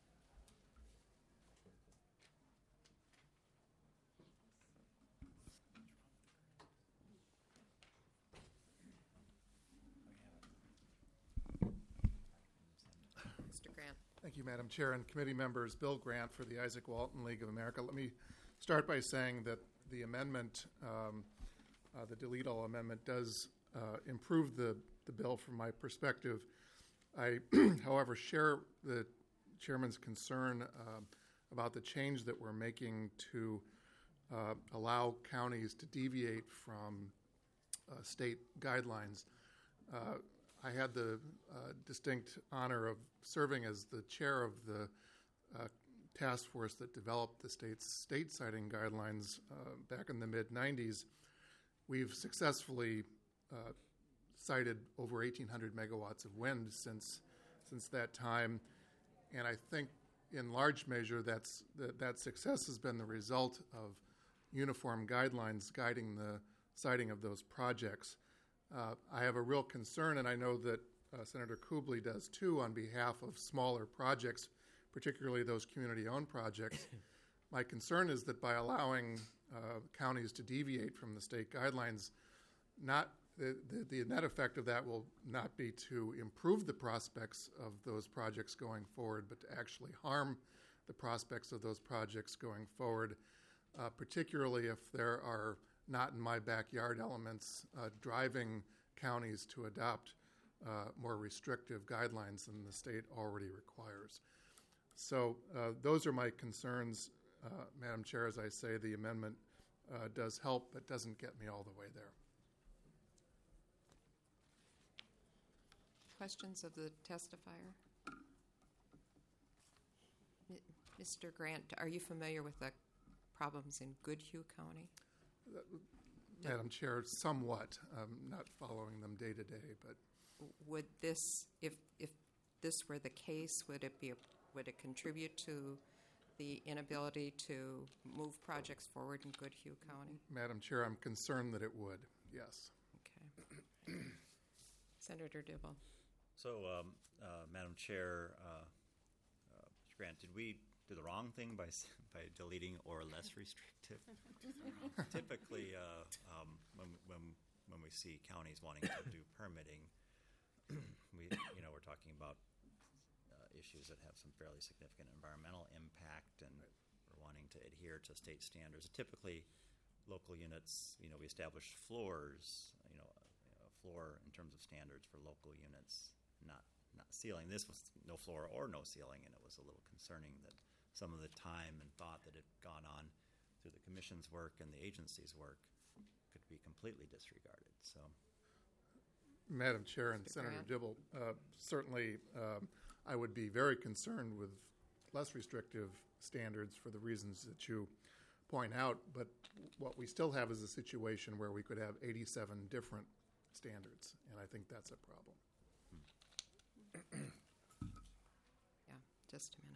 Mr. Grant. Thank you, Madam Chair and committee members. Bill Grant for the Isaac Walton League of America. Let me start by saying that the amendment, the delete all amendment, does improve the bill from my perspective. I, however, share the chairman's concern about the change that we're making to allow counties to deviate from state guidelines. I had the distinct honor of serving as the chair of the task force that developed the state's state siting guidelines back in the mid-90s. We've successfully cited over 1,800 megawatts of wind since that time, and I think in large measure that success has been the result of uniform guidelines guiding the siting of those projects. I have a real concern, and I know that Senator Kubley does too, on behalf of smaller projects, particularly those community-owned projects. My concern is that by allowing counties to deviate from the state guidelines, the net effect of that will not be to improve the prospects of those projects going forward, but to actually harm the prospects of those projects going forward, particularly if there are not in my backyard elements driving counties to adopt more restrictive guidelines than the state already requires. So those are my concerns, Madam Chair. As I say, the amendment does help, but doesn't get me all the way there. Questions of the testifier? Mr. Grant, are you familiar with the problems in Goodhue County? Madam Chair, somewhat. Not following them day to day, but would this, if this were the case, would it contribute to the inability to move projects forward in Goodhue County? Madam Chair, I'm concerned that it would. Yes. Okay. Senator Dibble. So, Madam Chair, Mr. Grant, did we do the wrong thing by deleting or less restrictive? Typically, when we see counties wanting to do permitting, we're talking about issues that have some fairly significant environmental impact, and we're wanting to adhere to state standards. Typically, local units, we establish floors, a floor in terms of standards for local units, not ceiling. This was no floor or no ceiling, and it was a little concerning that some of the time and thought that had gone on through the commission's work and the agency's work could be completely disregarded. So, Madam Chair and Senator Dibble, certainly I would be very concerned with less restrictive standards for the reasons that you point out, but what we still have is a situation where we could have 87 different standards, and I think that's a problem. Yeah, just a minute.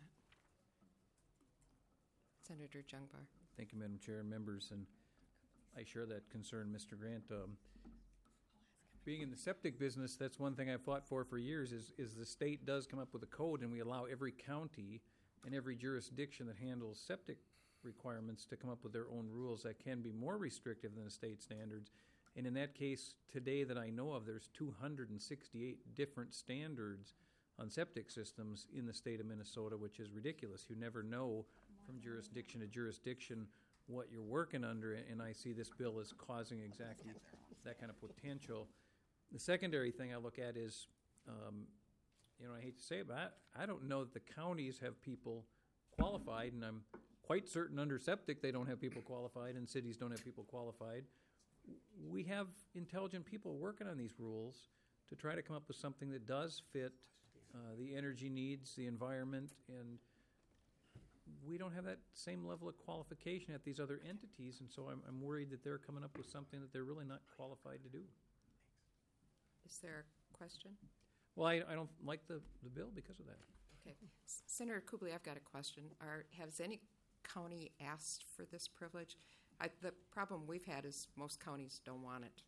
Senator Jungbar. Thank you, Madam Chair and members, and I share that concern, Mr. Grant. Being in the septic business, that's one thing I've fought for years is the state does come up with a code, and we allow every county and every jurisdiction that handles septic requirements to come up with their own rules that can be more restrictive than the state standards. And in that case, today that I know of, there's 268 different standards on septic systems in the state of Minnesota, which is ridiculous. You never know from jurisdiction to jurisdiction what you're working under, and I see this bill as causing exactly that kind of potential. The secondary thing I look at is, I hate to say it, but I don't know that the counties have people qualified, and I'm quite certain under septic they don't have people qualified, and cities don't have people qualified. We have intelligent people working on these rules to try to come up with something that does fit the energy needs, the environment, and we don't have that same level of qualification at these other entities, and so I'm worried that they're coming up with something that they're really not qualified to do. Is there a question? Well, I don't like the bill because of that. Okay. Senator Kubley, I've got a question. Has any county asked for this privilege? The problem we've had is most counties don't want it.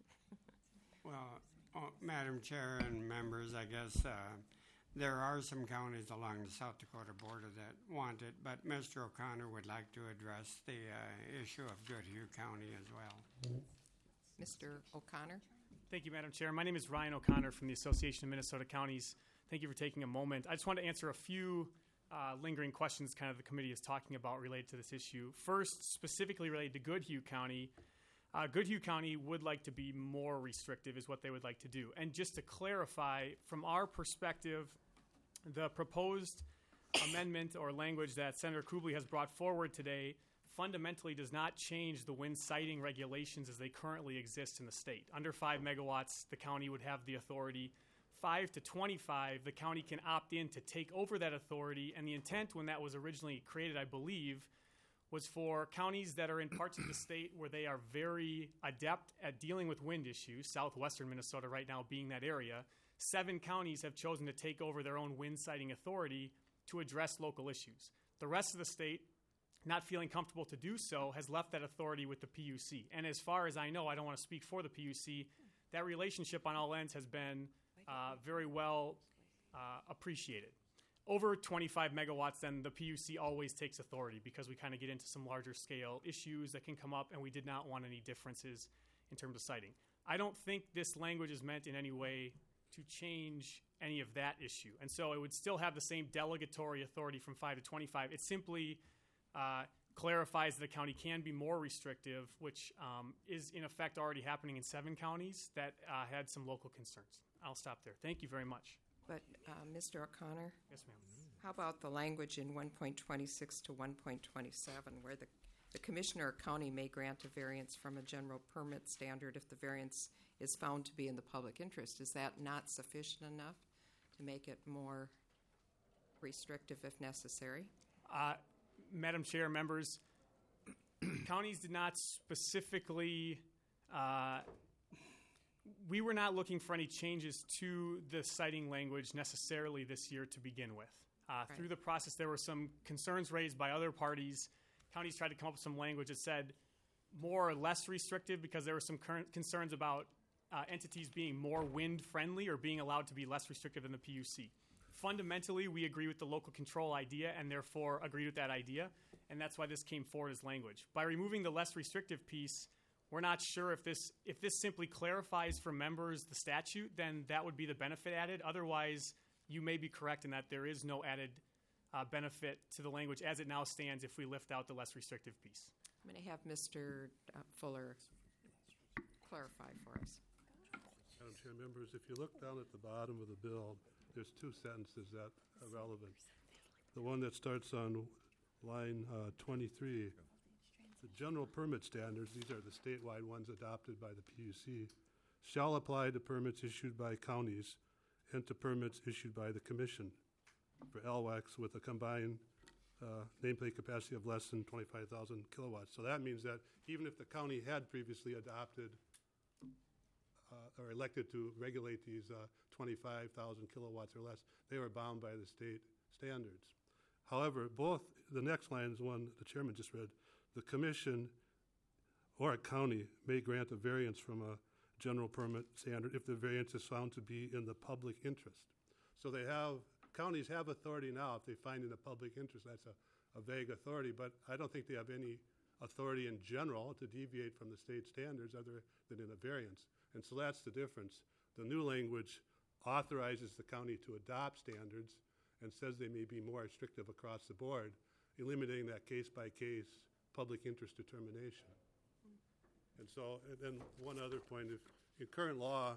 Well, Madam Chair and members, I guess there are some counties along the South Dakota border that want it, but Mr. O'Connor would like to address the issue of Goodhue County as well. Mr. O'Connor? Thank you, Madam Chair. My name is Ryan O'Connor from the Association of Minnesota Counties. Thank you for taking a moment. I just want to answer a few lingering questions kind of the committee is talking about related to this issue. First, specifically related to Goodhue County, Goodhue County would like to be more restrictive is what they would like to do. And just to clarify, from our perspective, the proposed amendment or language that Senator Kubley has brought forward today fundamentally does not change the wind siting regulations as they currently exist in the state. Under 5 megawatts, the county would have the authority. 5 to 25, the county can opt in to take over that authority. And the intent when that was originally created, I believe, was for counties that are in parts of the state where they are very adept at dealing with wind issues, southwestern Minnesota right now being that area. 7 counties have chosen to take over their own wind siting authority to address local issues. The rest of the state, not feeling comfortable to do so, has left that authority with the PUC. And as far as I know, I don't want to speak for the PUC, that relationship on all ends has been very well appreciated. Over 25 megawatts, then the PUC always takes authority because we kind of get into some larger scale issues that can come up, and we did not want any differences in terms of siting. I don't think this language is meant in any way to change any of that issue. And so it would still have the same delegatory authority from 5 to 25. It simply clarifies that the county can be more restrictive, which is in effect already happening in 7 counties that had some local concerns. I'll stop there. Thank you very much. But Mr. O'Connor? Yes, ma'am. How about the language in 1.26 to 1.27 where the commissioner or county may grant a variance from a general permit standard if the variance is found to be in the public interest? Is that not sufficient enough to make it more restrictive if necessary? Madam Chair, members, counties did not specifically we were not looking for any changes to the siting language necessarily this year to begin with. Through the process, there were some concerns raised by other parties. Counties tried to come up with some language that said more or less restrictive because there were some current concerns about entities being more wind-friendly or being allowed to be less restrictive than the PUC. Fundamentally, we agree with the local control idea and therefore agreed with that idea, and that's why this came forward as language. By removing the less restrictive piece, we're not sure if this simply clarifies for members the statute, then that would be the benefit added. Otherwise, you may be correct in that there is no added benefit to the language as it now stands if we lift out the less restrictive piece. I'm going to have Mr. Fuller clarify for us. Madam Chair, members, if you look down at the bottom of the bill, there's 2 sentences that are relevant. The one that starts on line 23, the general permit standards, these are the statewide ones adopted by the PUC, shall apply to permits issued by counties and to permits issued by the commission for LWACs with a combined nameplate capacity of less than 25,000 kilowatts. So that means that even if the county had previously adopted or elected to regulate these 25,000 kilowatts or less, they were bound by the state standards. However, both the next line is one the chairman just read. The commission or a county may grant a variance from a general permit standard if the variance is found to be in the public interest. So counties have authority now if they find in the public interest. That's a vague authority, but I don't think they have any authority in general to deviate from the state standards other than in a variance. And so that's the difference. The new language authorizes the county to adopt standards and says they may be more restrictive across the board, eliminating that case-by-case public interest determination. And so, and then one other point, if in current law,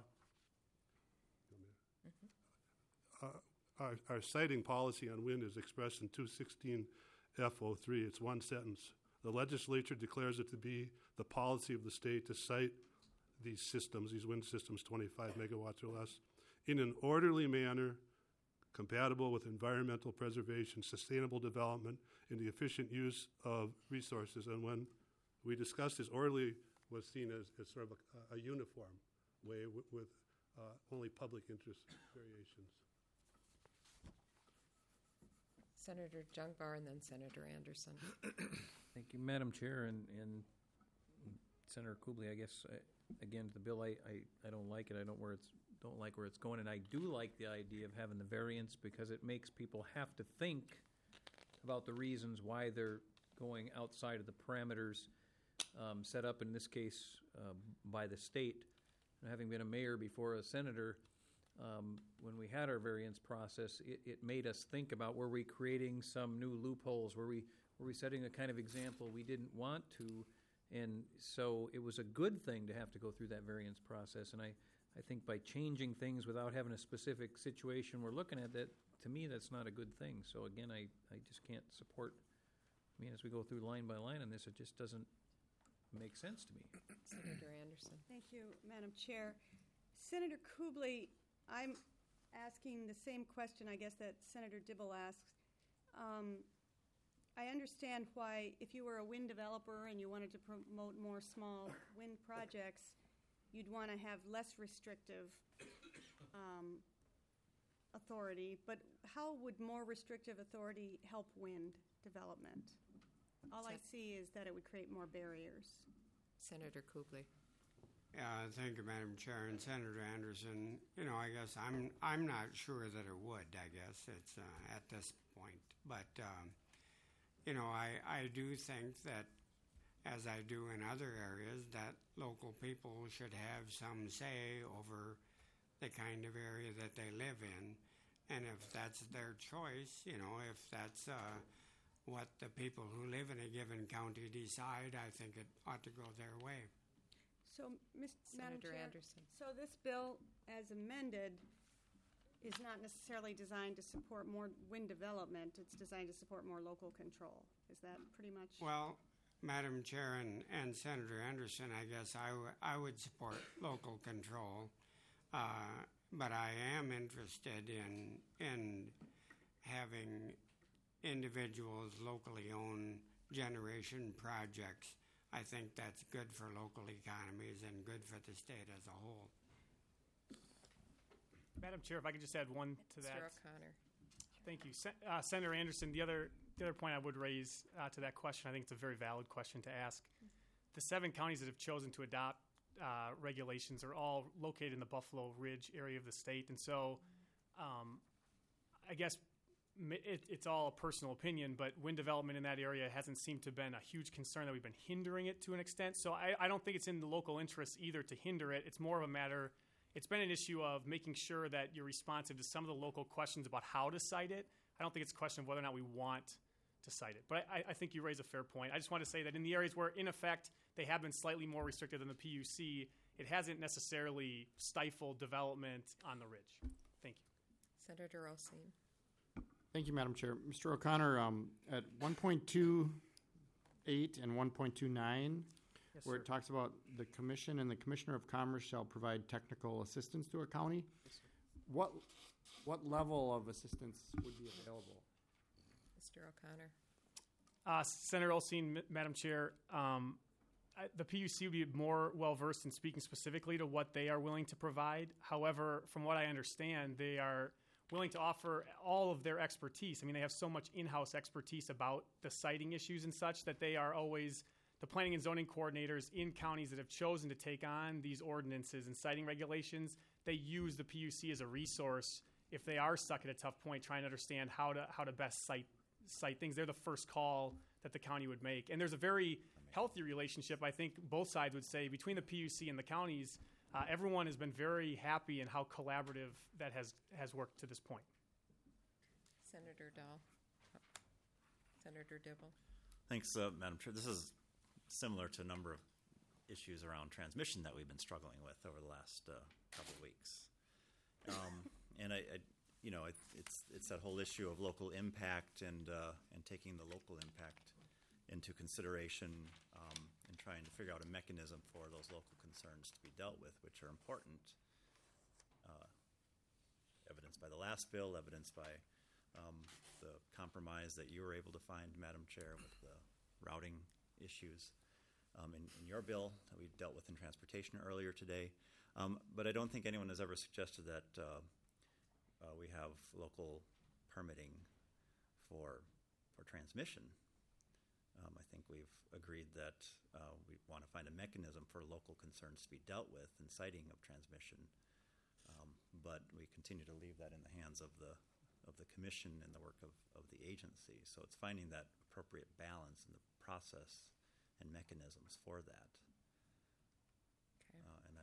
our citing policy on wind is expressed in 216 F03. It's one sentence. The legislature declares it to be the policy of the state to cite these systems, these wind systems, 25 megawatts or less, in an orderly manner compatible with environmental preservation, sustainable development, and the efficient use of resources. And when we discussed this, orderly was seen as sort of a uniform way with only public interest variations. Senator Jungbar and then Senator Anderson. Thank you, Madam Chair, and Senator Kubley. I guess again, the bill I don't like it. I don't like where it's going, and I do like the idea of having the variance because it makes people have to think about the reasons why they're going outside of the parameters set up in this case by the state. And having been a mayor before a senator, when we had our variance process, it made us think about, were we creating some new loopholes? Were we setting a kind of example we didn't want to? And so it was a good thing to have to go through that variance process. And I think by changing things without having a specific situation we're looking at, that to me, that's not a good thing. So again, I just can't support, as we go through line by line on this, it just doesn't make sense to me. Senator Anderson. Thank you, Madam Chair. Senator Kubley, I'm asking the same question, I guess, that Senator Dibble asked. I understand why, if you were a wind developer and you wanted to promote more small wind projects, you'd want to have less restrictive authority. But how would more restrictive authority help wind development? All I see is that it would create more barriers. Senator Kubley. Thank you, Madam Chair. And Senator Anderson, I guess I'm not sure that it would, I guess, it's at this point. But, I do think that, as I do in other areas, that local people should have some say over the kind of area that they live in. And if that's their choice, if that's what the people who live in a given county decide, I think it ought to go their way. So, Madam Senator Chair, Anderson. so this bill, as amended, is not necessarily designed to support more wind development. It's designed to support more local control. Is that pretty much? Well, Madam Chair and Senator Anderson, I guess I would support local control, but I am interested in having individuals locally own generation projects. I think that's good for local economies and good for the state as a whole. Madam Chair, if I could just add one to that. Mr. O'Connor. Thank you. Senator Anderson, the other point I would raise to that question, I think it's a very valid question to ask. The 7 counties that have chosen to adopt regulations are all located in the Buffalo Ridge area of the state. And so I guess it's all a personal opinion, but wind development in that area hasn't seemed to have been a huge concern that we've been hindering it to an extent. So I don't think it's in the local interest either to hinder it. It's more of a matter, it's been an issue of making sure that you're responsive to some of the local questions about how to site it. I don't think it's a question of whether or not we want to cite it. But I think you raise a fair point. I just want to say that in the areas where, in effect, they have been slightly more restricted than the PUC, it hasn't necessarily stifled development on the ridge. Thank you. Senator Oseen. Thank you, Madam Chair. Mr. O'Connor, at 1.28 and 1.29, Yes, where sir. it talks about the commission and the commissioner of commerce shall provide technical assistance to a county, what level of assistance would be available? Mr. O'Connor. Senator Olsen, Madam Chair, the PUC would be more well-versed in speaking specifically to what they are willing to provide. However, from what I understand, they are willing to offer all of their expertise. I mean, they have so much in-house expertise about the siting issues and such that they are always the planning and zoning coordinators in counties that have chosen to take on these ordinances and siting regulations. They use the PUC as a resource if they are stuck at a tough point trying to understand how to best site things. They're the first call that the county would make. And there's a very healthy relationship, I think both sides would say, between the PUC and the counties. Everyone has been very happy in how collaborative that has worked to this point. Senator Dahl. Senator Dibble. Thanks, Madam Chair. This is similar to a number of issues around transmission that we've been struggling with over the last couple of weeks. And it's that whole issue of local impact and taking the local impact into consideration and trying to figure out a mechanism for those local concerns to be dealt with, which are important. Evidenced by the last bill, evidenced by the compromise that you were able to find, Madam Chair, with the routing issues in your bill that we dealt with in transportation earlier today. But I don't think anyone has ever suggested that we have local permitting for transmission, I think we've agreed that we want to find a mechanism for local concerns to be dealt with in siting of transmission. But we continue to leave that in the hands of the commission and the work of the agency. So it's finding that appropriate balance in the process and mechanisms for that. Okay. And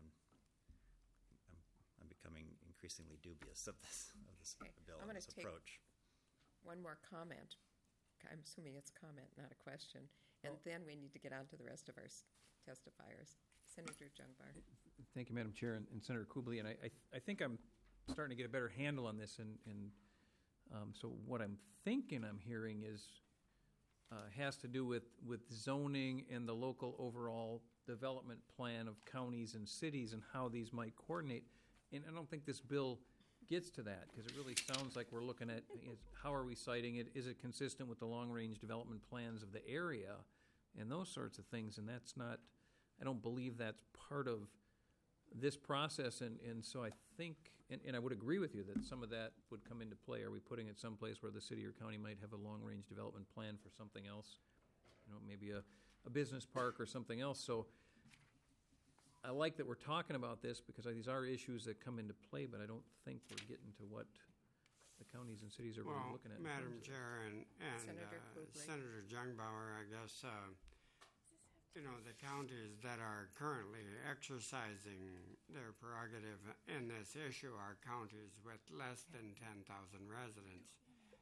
I'm becoming increasingly dubious of this Okay. bill I'm and going this to take approach. one more comment. I'm assuming it's a comment, not a question. And then we need to get on to the rest of our testifiers. Senator Jungbar. Thank you, Madam Chair, and Senator Kubley. And I think I'm starting to get a better handle on this. And so what I'm thinking I'm hearing is has to do with zoning and the local overall development plan of counties and cities and how these might coordinate. And I don't think this bill gets to that, because it really sounds like we're looking at how are we citing it? Is it consistent with the long-range development plans of the area and those sorts of things? And that's not, I don't believe that's part of this process. And so I think, and I would agree with you that some of that would come into play. Are we putting it someplace where the city or county might have a long-range development plan for something else? Maybe a business park or something else. So I like that we're talking about this, because these are issues that come into play, but I don't think we're getting to what the counties and cities are really looking at. Madam Chair and Senator Senator Jungbauer, I guess, the counties that are currently exercising their prerogative in this issue are counties with less than 10,000 residents.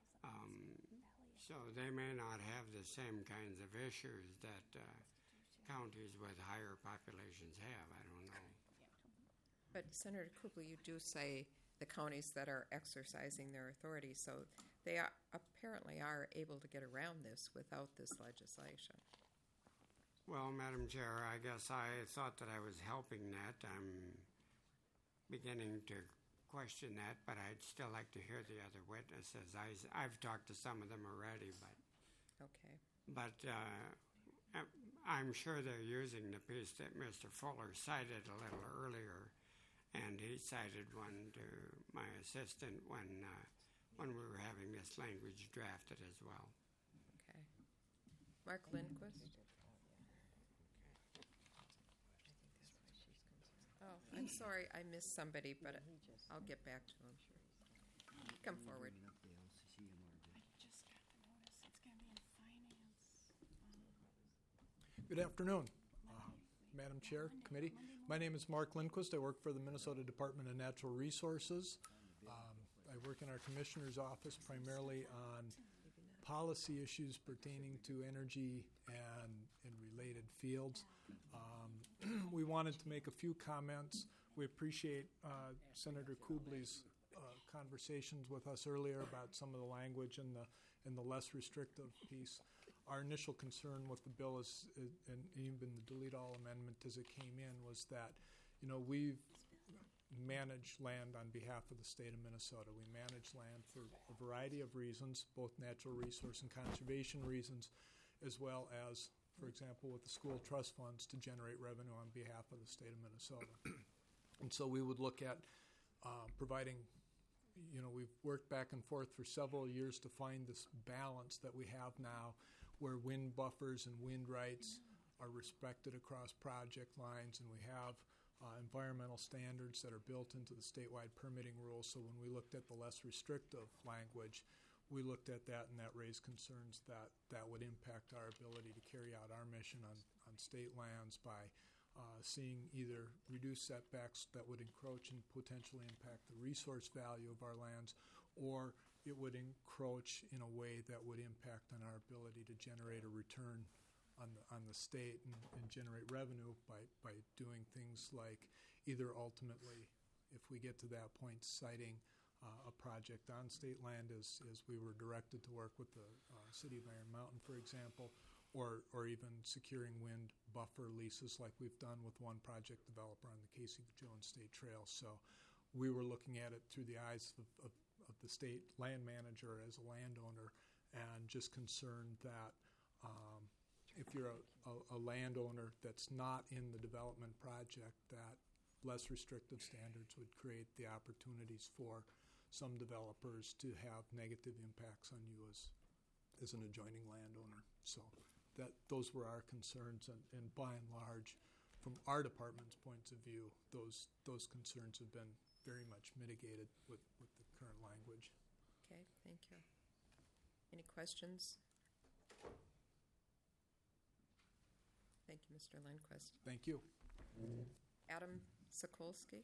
So they may not have the same kinds of issues that counties with higher populations have. I don't know. But Senator Kubley, you do say the counties that are exercising their authority, so they apparently are able to get around this without this legislation. Well, Madam Chair, I guess I thought that I was helping that. I'm beginning to question that, but I'd still like to hear the other witnesses. I've talked to some of them already, but okay. But I'm sure they're using the piece that Mr. Fuller cited a little earlier, and he cited one to my assistant when we were having this language drafted as well. Okay. Mark Lindquist. Oh, I'm sorry, I missed somebody, but I'll get back to him. Come forward. Good afternoon, Madam Chair, Committee. My name is Mark Lindquist. I work for the Minnesota Department of Natural Resources. I work in our Commissioner's office primarily on policy issues pertaining to energy and related fields. We wanted to make a few comments. We appreciate Senator Kubley's conversations with us earlier about some of the language in the less restrictive piece. Our initial concern with the bill is, and even the delete all amendment as it came in, was that, we've managed land on behalf of the state of Minnesota. We manage land for a variety of reasons, both natural resource and conservation reasons, as well as, for example, with the school trust funds to generate revenue on behalf of the state of Minnesota. And so we would look at providing, we've worked back and forth for several years to find this balance that we have now, where wind buffers and wind rights are respected across project lines, and we have environmental standards that are built into the statewide permitting rules. So when we looked at the less restrictive language, we looked at that, and that raised concerns that would impact our ability to carry out our mission on state lands by seeing either reduced setbacks that would encroach and potentially impact the resource value of our lands, or it would encroach in a way that would impact on our ability to generate a return on the state and generate revenue by doing things like either ultimately, if we get to that point, citing a project on state land as we were directed to work with the city of Iron Mountain, for example, or even securing wind buffer leases like we've done with one project developer on the Casey Jones State Trail. So we were looking at it through the eyes of the state land manager as a landowner, and just concerned that if you're a landowner that's not in the development project, that less restrictive standards would create the opportunities for some developers to have negative impacts on you as an adjoining landowner. So those were our concerns, and by and large, from our department's points of view, those concerns have been very much mitigated with the current language. Okay, thank you. Any questions? Thank you, Mr. Lindquist. Thank you. Adam Sokolsky.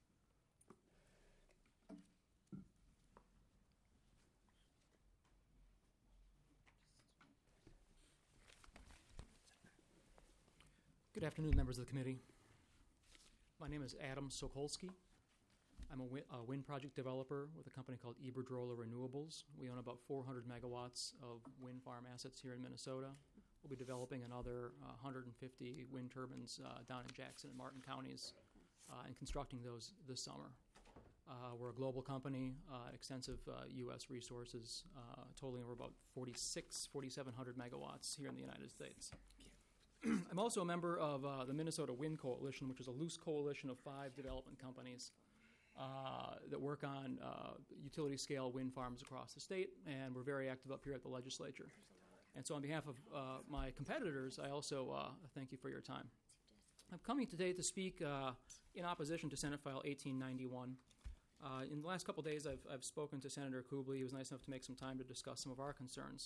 Good afternoon, members of the committee. My name is Adam Sokolsky. I'm a wind project developer with a company called Iberdrola Renewables. We own about 400 megawatts of wind farm assets here in Minnesota. We'll be developing another 150 wind turbines down in Jackson and Martin counties and constructing those this summer. We're a global company, extensive U.S. resources, totaling over about 4,700 megawatts here in the United States. I'm also a member of the Minnesota Wind Coalition, which is a loose coalition of 5 development companies that work on utility-scale wind farms across the state, and we're very active up here at the legislature. And so on behalf of my competitors, I also thank you for your time. I'm coming today to speak in opposition to Senate File 1891. In the last couple of days, I've spoken to Senator Kubley. He was nice enough to make some time to discuss some of our concerns.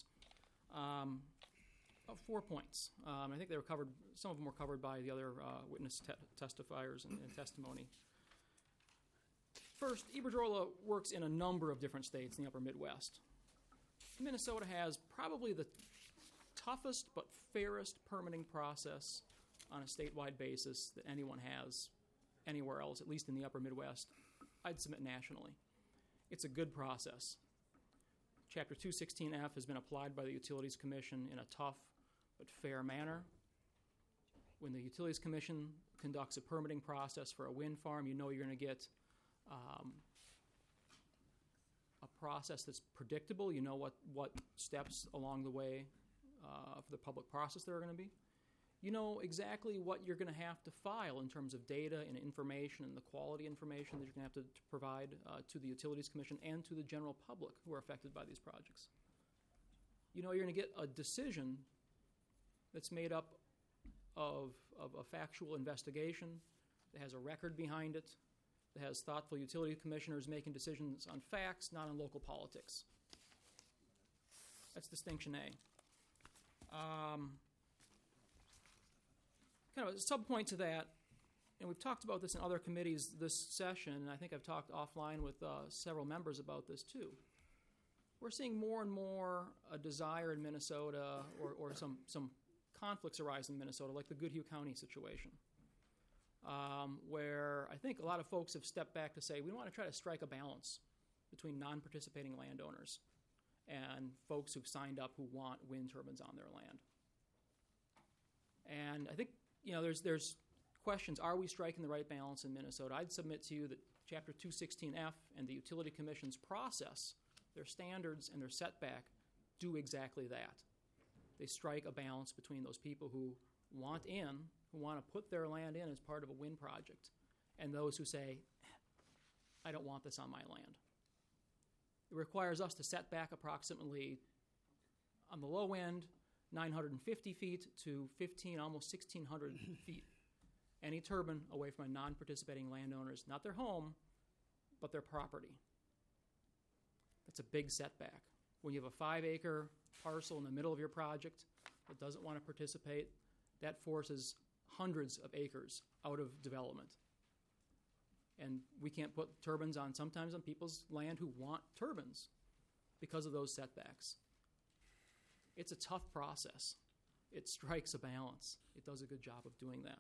4 points. I think they were covered. Some of them were covered by the other witness testifiers and testimony. First, Iberdrola works in a number of different states in the upper Midwest. Minnesota has probably the toughest but fairest permitting process on a statewide basis that anyone has anywhere else, at least in the upper Midwest. I'd submit nationally. It's a good process. Chapter 216F has been applied by the Utilities Commission in a tough but fair manner. When the Utilities Commission conducts a permitting process for a wind farm, you know you're going to get a process that's predictable. You know what steps along the way for the public process there are going to be. You know exactly what you're going to have to file in terms of data and information and the quality information that you're going to have to provide to the Utilities Commission and to the general public who are affected by these projects. You know you're going to get a decision that's made up of a factual investigation, that has a record behind it, that has thoughtful utility commissioners making decisions on facts, not on local politics. That's distinction A. Kind of a subpoint to that, and we've talked about this in other committees this session, and I think I've talked offline with several members about this too. We're seeing more and more a desire in Minnesota, or some conflicts arise in Minnesota, like the Goodhue County situation, where I think a lot of folks have stepped back to say we want to try to strike a balance between non-participating landowners and folks who've signed up who want wind turbines on their land. And I think there's questions: are we striking the right balance in Minnesota? I'd submit to you that Chapter 216F and the Utility Commission's process, their standards and their setback, do exactly that. They strike a balance between those people who want to put their land in as part of a wind project, and those who say, I don't want this on my land. It requires us to set back approximately, on the low end, 950 feet to 15, almost 1,600 feet. Any turbine away from a non-participating landowner's, not their home, but their property. That's a big setback. When you have a 5-acre parcel in the middle of your project that doesn't want to participate, that forces hundreds of acres out of development. And we can't put turbines sometimes on people's land who want turbines because of those setbacks. It's a tough process. It strikes a balance. It does a good job of doing that.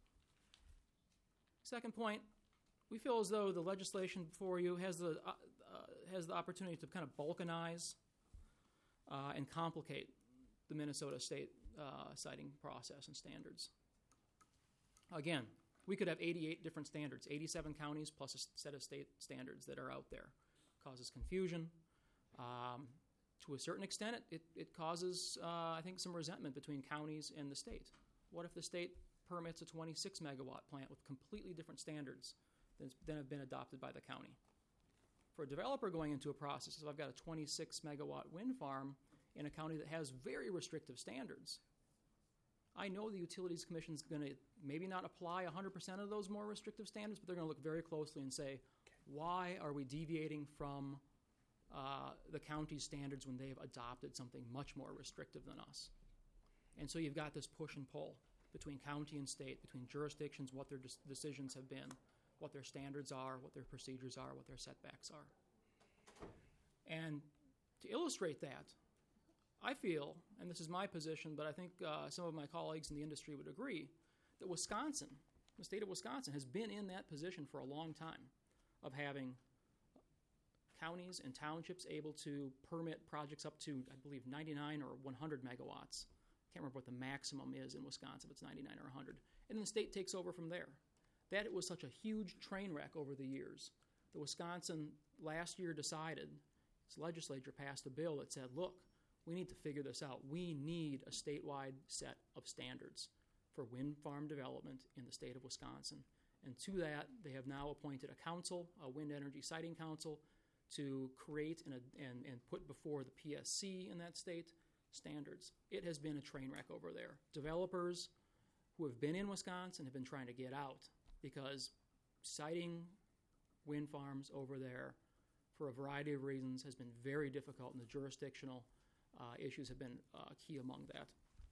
Second point, we feel as though the legislation before you has the opportunity to kind of balkanize and complicate the Minnesota state siting process and standards. Again, we could have 88 different standards, 87 counties plus a set of state standards that are out there. Causes confusion. To a certain extent, it causes, I think, some resentment between counties and the state. What if the state permits a 26-megawatt plant with completely different standards than have been adopted by the county? For a developer going into a process, if I've got a 26-megawatt wind farm, in a county that has very restrictive standards. I know the Utilities Commission is going to maybe not apply 100% of those more restrictive standards, but they're going to look very closely and say, why are we deviating from the county's standards when they've adopted something much more restrictive than us? And so you've got this push and pull between county and state, between jurisdictions, what their decisions have been, what their standards are, what their procedures are, what their setbacks are. And to illustrate that, I feel, and this is my position, but I think some of my colleagues in the industry would agree, that Wisconsin, the state of Wisconsin, has been in that position for a long time of having counties and townships able to permit projects up to, I believe, 99 or 100 megawatts. I can't remember what the maximum is in Wisconsin, if it's 99 or 100. And then the state takes over from there. That it was such a huge train wreck over the years. The Wisconsin last year decided, its legislature passed a bill that said, look, we need to figure this out. We need a statewide set of standards for wind farm development in the state of Wisconsin. And to that, they have now appointed a council, a wind energy siting council, to create and put before the PSC in that state standards. It has been a train wreck over there. Developers who have been in Wisconsin have been trying to get out because siting wind farms over there for a variety of reasons has been very difficult, and the jurisdictional issues have been key among that.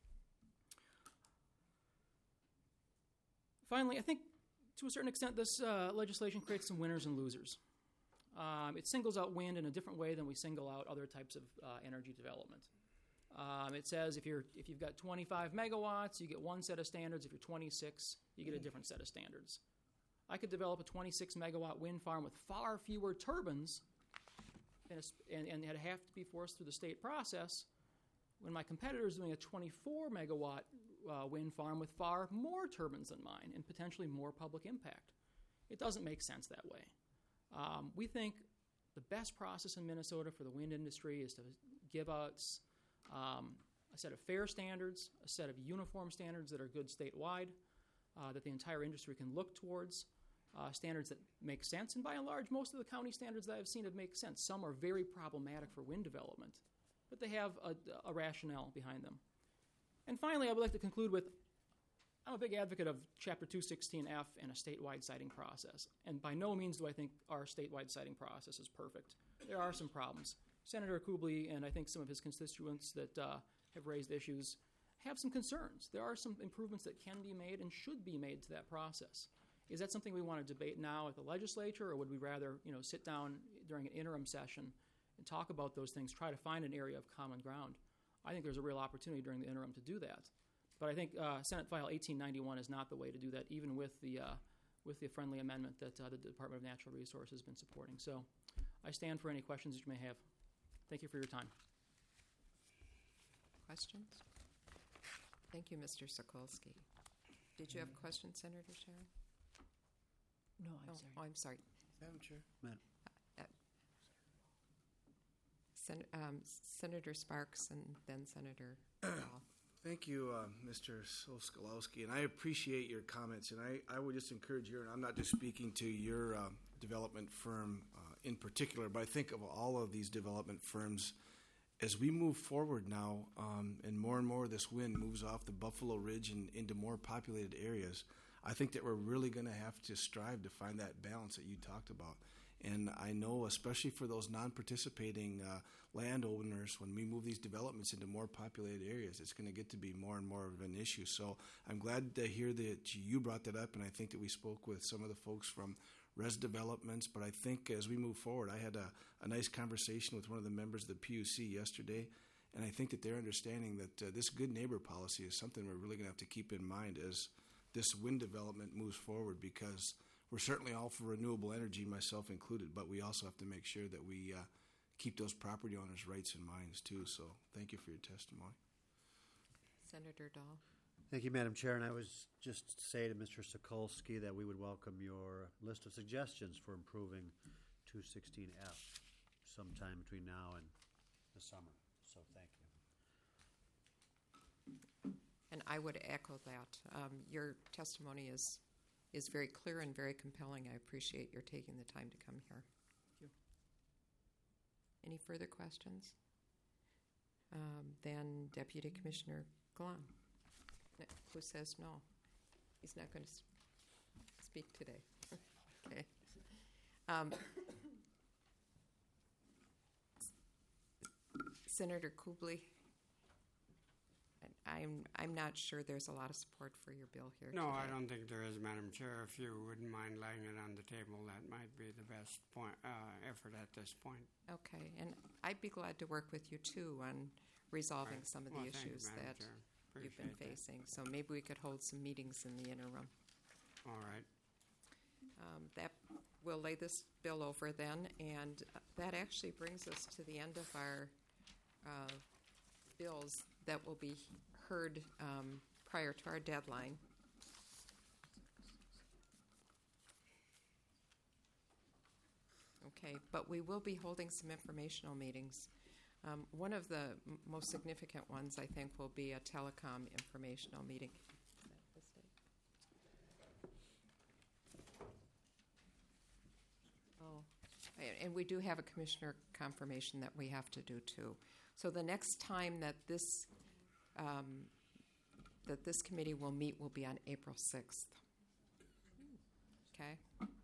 Finally, I think to a certain extent this legislation creates some winners and losers. It singles out wind in a different way than we single out other types of energy development. It says if you've got 25 megawatts, you get one set of standards. If you're 26, you get a different set of standards. I could develop a 26 megawatt wind farm with far fewer turbines and it'd have to be forced through the state process when my competitor is doing a 24 megawatt wind farm with far more turbines than mine and potentially more public impact. It doesn't make sense that way. We think the best process in Minnesota for the wind industry is to give us a set of fair standards, a set of uniform standards that are good statewide, that the entire industry can look towards, standards that make sense. And by and large, most of the county standards that I've seen have made sense. Some are very problematic for wind development, but they have a rationale behind them. And finally, I would like to conclude with, I'm a big advocate of Chapter 216F and a statewide siting process. And by no means do I think our statewide siting process is perfect. There are some problems. Senator Kubley and I think some of his constituents that have raised issues have some concerns. There are some improvements that can be made and should be made to that process. Is that something we want to debate now at the legislature, or would we rather sit down during an interim session and talk about those things, try to find an area of common ground? I think there's a real opportunity during the interim to do that. But I think Senate File 1891 is not the way to do that, even with the friendly amendment that the Department of Natural Resources has been supporting. So I stand for any questions that you may have. Thank you for your time. Questions? Thank you, Mr. Sokolsky. Did you have questions, Senator Sharon? No, I'm sorry. Oh, I'm sorry. Madam Chair. Senator Sparks and then Senator Hall. Thank you, Mr. Skolowski, and I appreciate your comments. And I would just encourage you, and I'm not just speaking to your development firm in particular, but I think of all of these development firms as we move forward now, and more of this wind moves off the Buffalo Ridge and into more populated areas. I think that we're really going to have to strive to find that balance that you talked about. And I know, especially for those non-participating landowners, when we move these developments into more populated areas, it's going to get to be more and more of an issue. So I'm glad to hear that you brought that up, and I think that we spoke with some of the folks from Res Developments. But I think as we move forward, I had a nice conversation with one of the members of the PUC yesterday, and I think that they're understanding that this good neighbor policy is something we're really going to have to keep in mind as this wind development moves forward, because we're certainly all for renewable energy, myself included, but we also have to make sure that we keep those property owners' rights in mind too. So thank you for your testimony. Senator Dahl. Thank you, Madam Chair. And I was just to say to Mr. Sokolsky that we would welcome your list of suggestions for improving 216F sometime between now and the summer. So thank you. And I would echo that. Your testimony is very clear and very compelling. I appreciate your taking the time to come here. Thank you. Any further questions? Then Deputy Commissioner Glahn, who says no. He's not going to speak today. Okay. Senator Kubley, I'm not sure there's a lot of support for your bill here No, today. I don't think there is, Madam Chair. If you wouldn't mind laying it on the table, that might be the best effort at this point. Okay, and I'd be glad to work with you too on resolving Right. some of Well, the thank you, issues Madam that Chair. you've been Appreciate that. facing. So maybe we could hold some meetings in the interim. All right. That will lay this bill over then, and that actually brings us to the end of our bills that will be heard prior to our deadline. Okay, but we will be holding some informational meetings. One of the most significant ones, I think, will be a telecom informational meeting. And we do have a commissioner confirmation that we have to do too. So the next time that this committee will meet will be on April 6th. Okay?